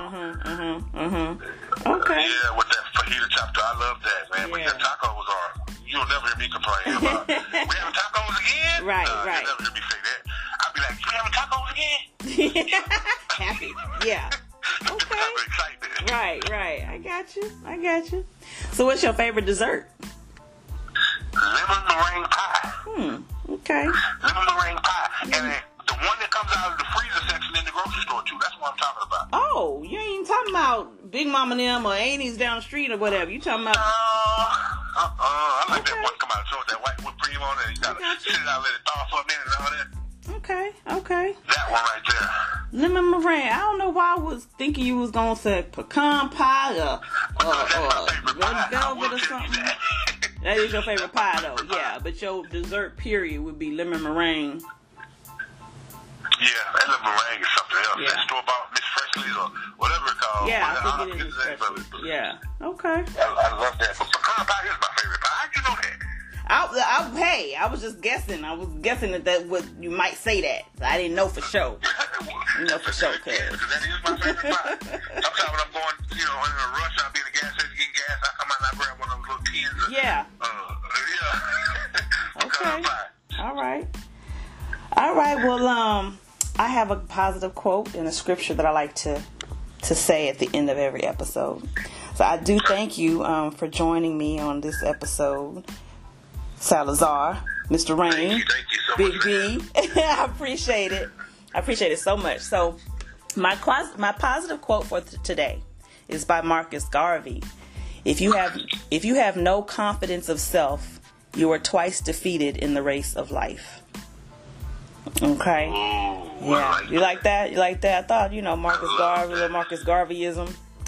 [SPEAKER 1] Okay.
[SPEAKER 2] Yeah, with that fajita chopper, I love that, man. But the tacos are, you'll never hear me complain about. We having tacos again?
[SPEAKER 1] Right.
[SPEAKER 2] You'll never hear me say that. I'll be like, we having tacos again?
[SPEAKER 1] Happy. Yeah. Okay. Right. I got you. So what's your favorite dessert?
[SPEAKER 2] Lemon meringue pie.
[SPEAKER 1] Okay.
[SPEAKER 2] Lemon meringue pie. And then the one that comes out of the freezer section in the grocery store too. That's what I'm talking about.
[SPEAKER 1] Oh, you ain't talking about Big Mama and them or Annie's down the street or whatever. You talking about?
[SPEAKER 2] I like that one come out with that white whipped cream on it. You gotta sit it out, let it thaw for a minute and all that.
[SPEAKER 1] Okay.
[SPEAKER 2] That one right there.
[SPEAKER 1] Lemon meringue. I don't know why I was thinking you was gonna say pecan pie or red velvet or something. That is your favorite pie though, yeah. But your dessert period would be lemon meringue.
[SPEAKER 2] Yeah, that lemon meringue is something else.
[SPEAKER 1] Yeah.
[SPEAKER 2] That store-bought Miss Freshley's or whatever it's called.
[SPEAKER 1] Yeah, I think it is Miss Freshley's. Yeah. Okay.
[SPEAKER 2] I love that. But pecan pie is my favorite pie. How'd you know that?
[SPEAKER 1] I was just guessing. I was guessing that you might say that. I didn't know for sure. You know for sure, cuz.
[SPEAKER 2] Yeah, that is my favorite spot. Sometimes when I'm going, in a rush, I'll be in the gas station getting gas. I come out and I grab one of those little tins.
[SPEAKER 1] Yeah.
[SPEAKER 2] Yeah.
[SPEAKER 1] Okay. All right. Well, I have a positive quote and a scripture that I like to say at the end of every episode. So I do thank you for joining me on this episode, Salazar, Mr. Rain,
[SPEAKER 2] thank you so
[SPEAKER 1] Big
[SPEAKER 2] much,
[SPEAKER 1] B. I appreciate it. I appreciate it so much. So my positive quote for today is by Marcus Garvey. If you have no confidence of self, you are twice defeated in the race of life. Okay.
[SPEAKER 2] Ooh,
[SPEAKER 1] Yeah. You like that? You like that? I thought, Marcus Garveyism.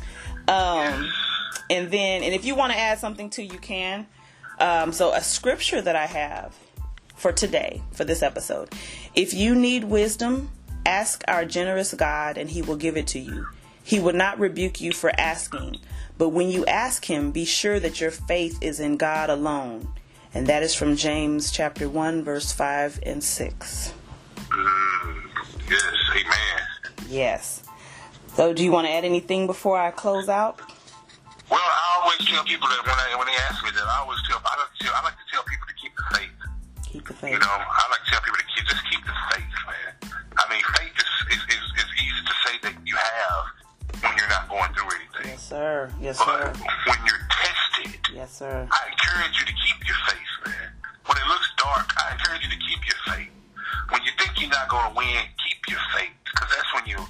[SPEAKER 1] And if you want to add something too, you can. So a scripture that I have for today, for this episode. If you need wisdom, ask our generous God and he will give it to you. He will not rebuke you for asking. But when you ask him, be sure that your faith is in God alone. And that is from James chapter 1, verse 5 and 6.
[SPEAKER 2] Yes, amen.
[SPEAKER 1] Yes. So do you want to add anything before I close out?
[SPEAKER 2] Well, I always tell people that when they ask me that, I like to tell people to keep the faith.
[SPEAKER 1] Keep the faith.
[SPEAKER 2] I like to tell people to keep the faith, man. I mean, faith is easy to say that you have when you're not going through anything.
[SPEAKER 1] Yes, sir. Yes,
[SPEAKER 2] but
[SPEAKER 1] sir.
[SPEAKER 2] when you're tested,
[SPEAKER 1] yes, sir.
[SPEAKER 2] I encourage you to keep your faith, man. When it looks dark, I encourage you to keep your faith. When you think you're not going to win, keep your faith, because that's when in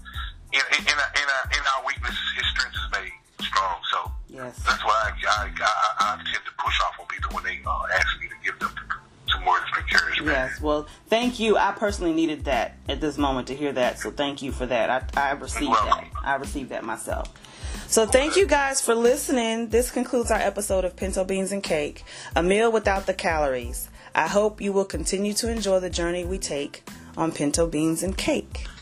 [SPEAKER 2] our weakness, his strength is made strong. So
[SPEAKER 1] yes,
[SPEAKER 2] that's why I tend to push off on people when they ask me to give them some words of encouragement.
[SPEAKER 1] Yes, well, thank you. I personally needed that at this moment to hear that, so thank you for that. I received that. I received that myself. So thank you guys for listening. This concludes our episode of Pinto Beans and Cake, a meal without the calories. I hope you will continue to enjoy the journey we take on Pinto Beans and Cake.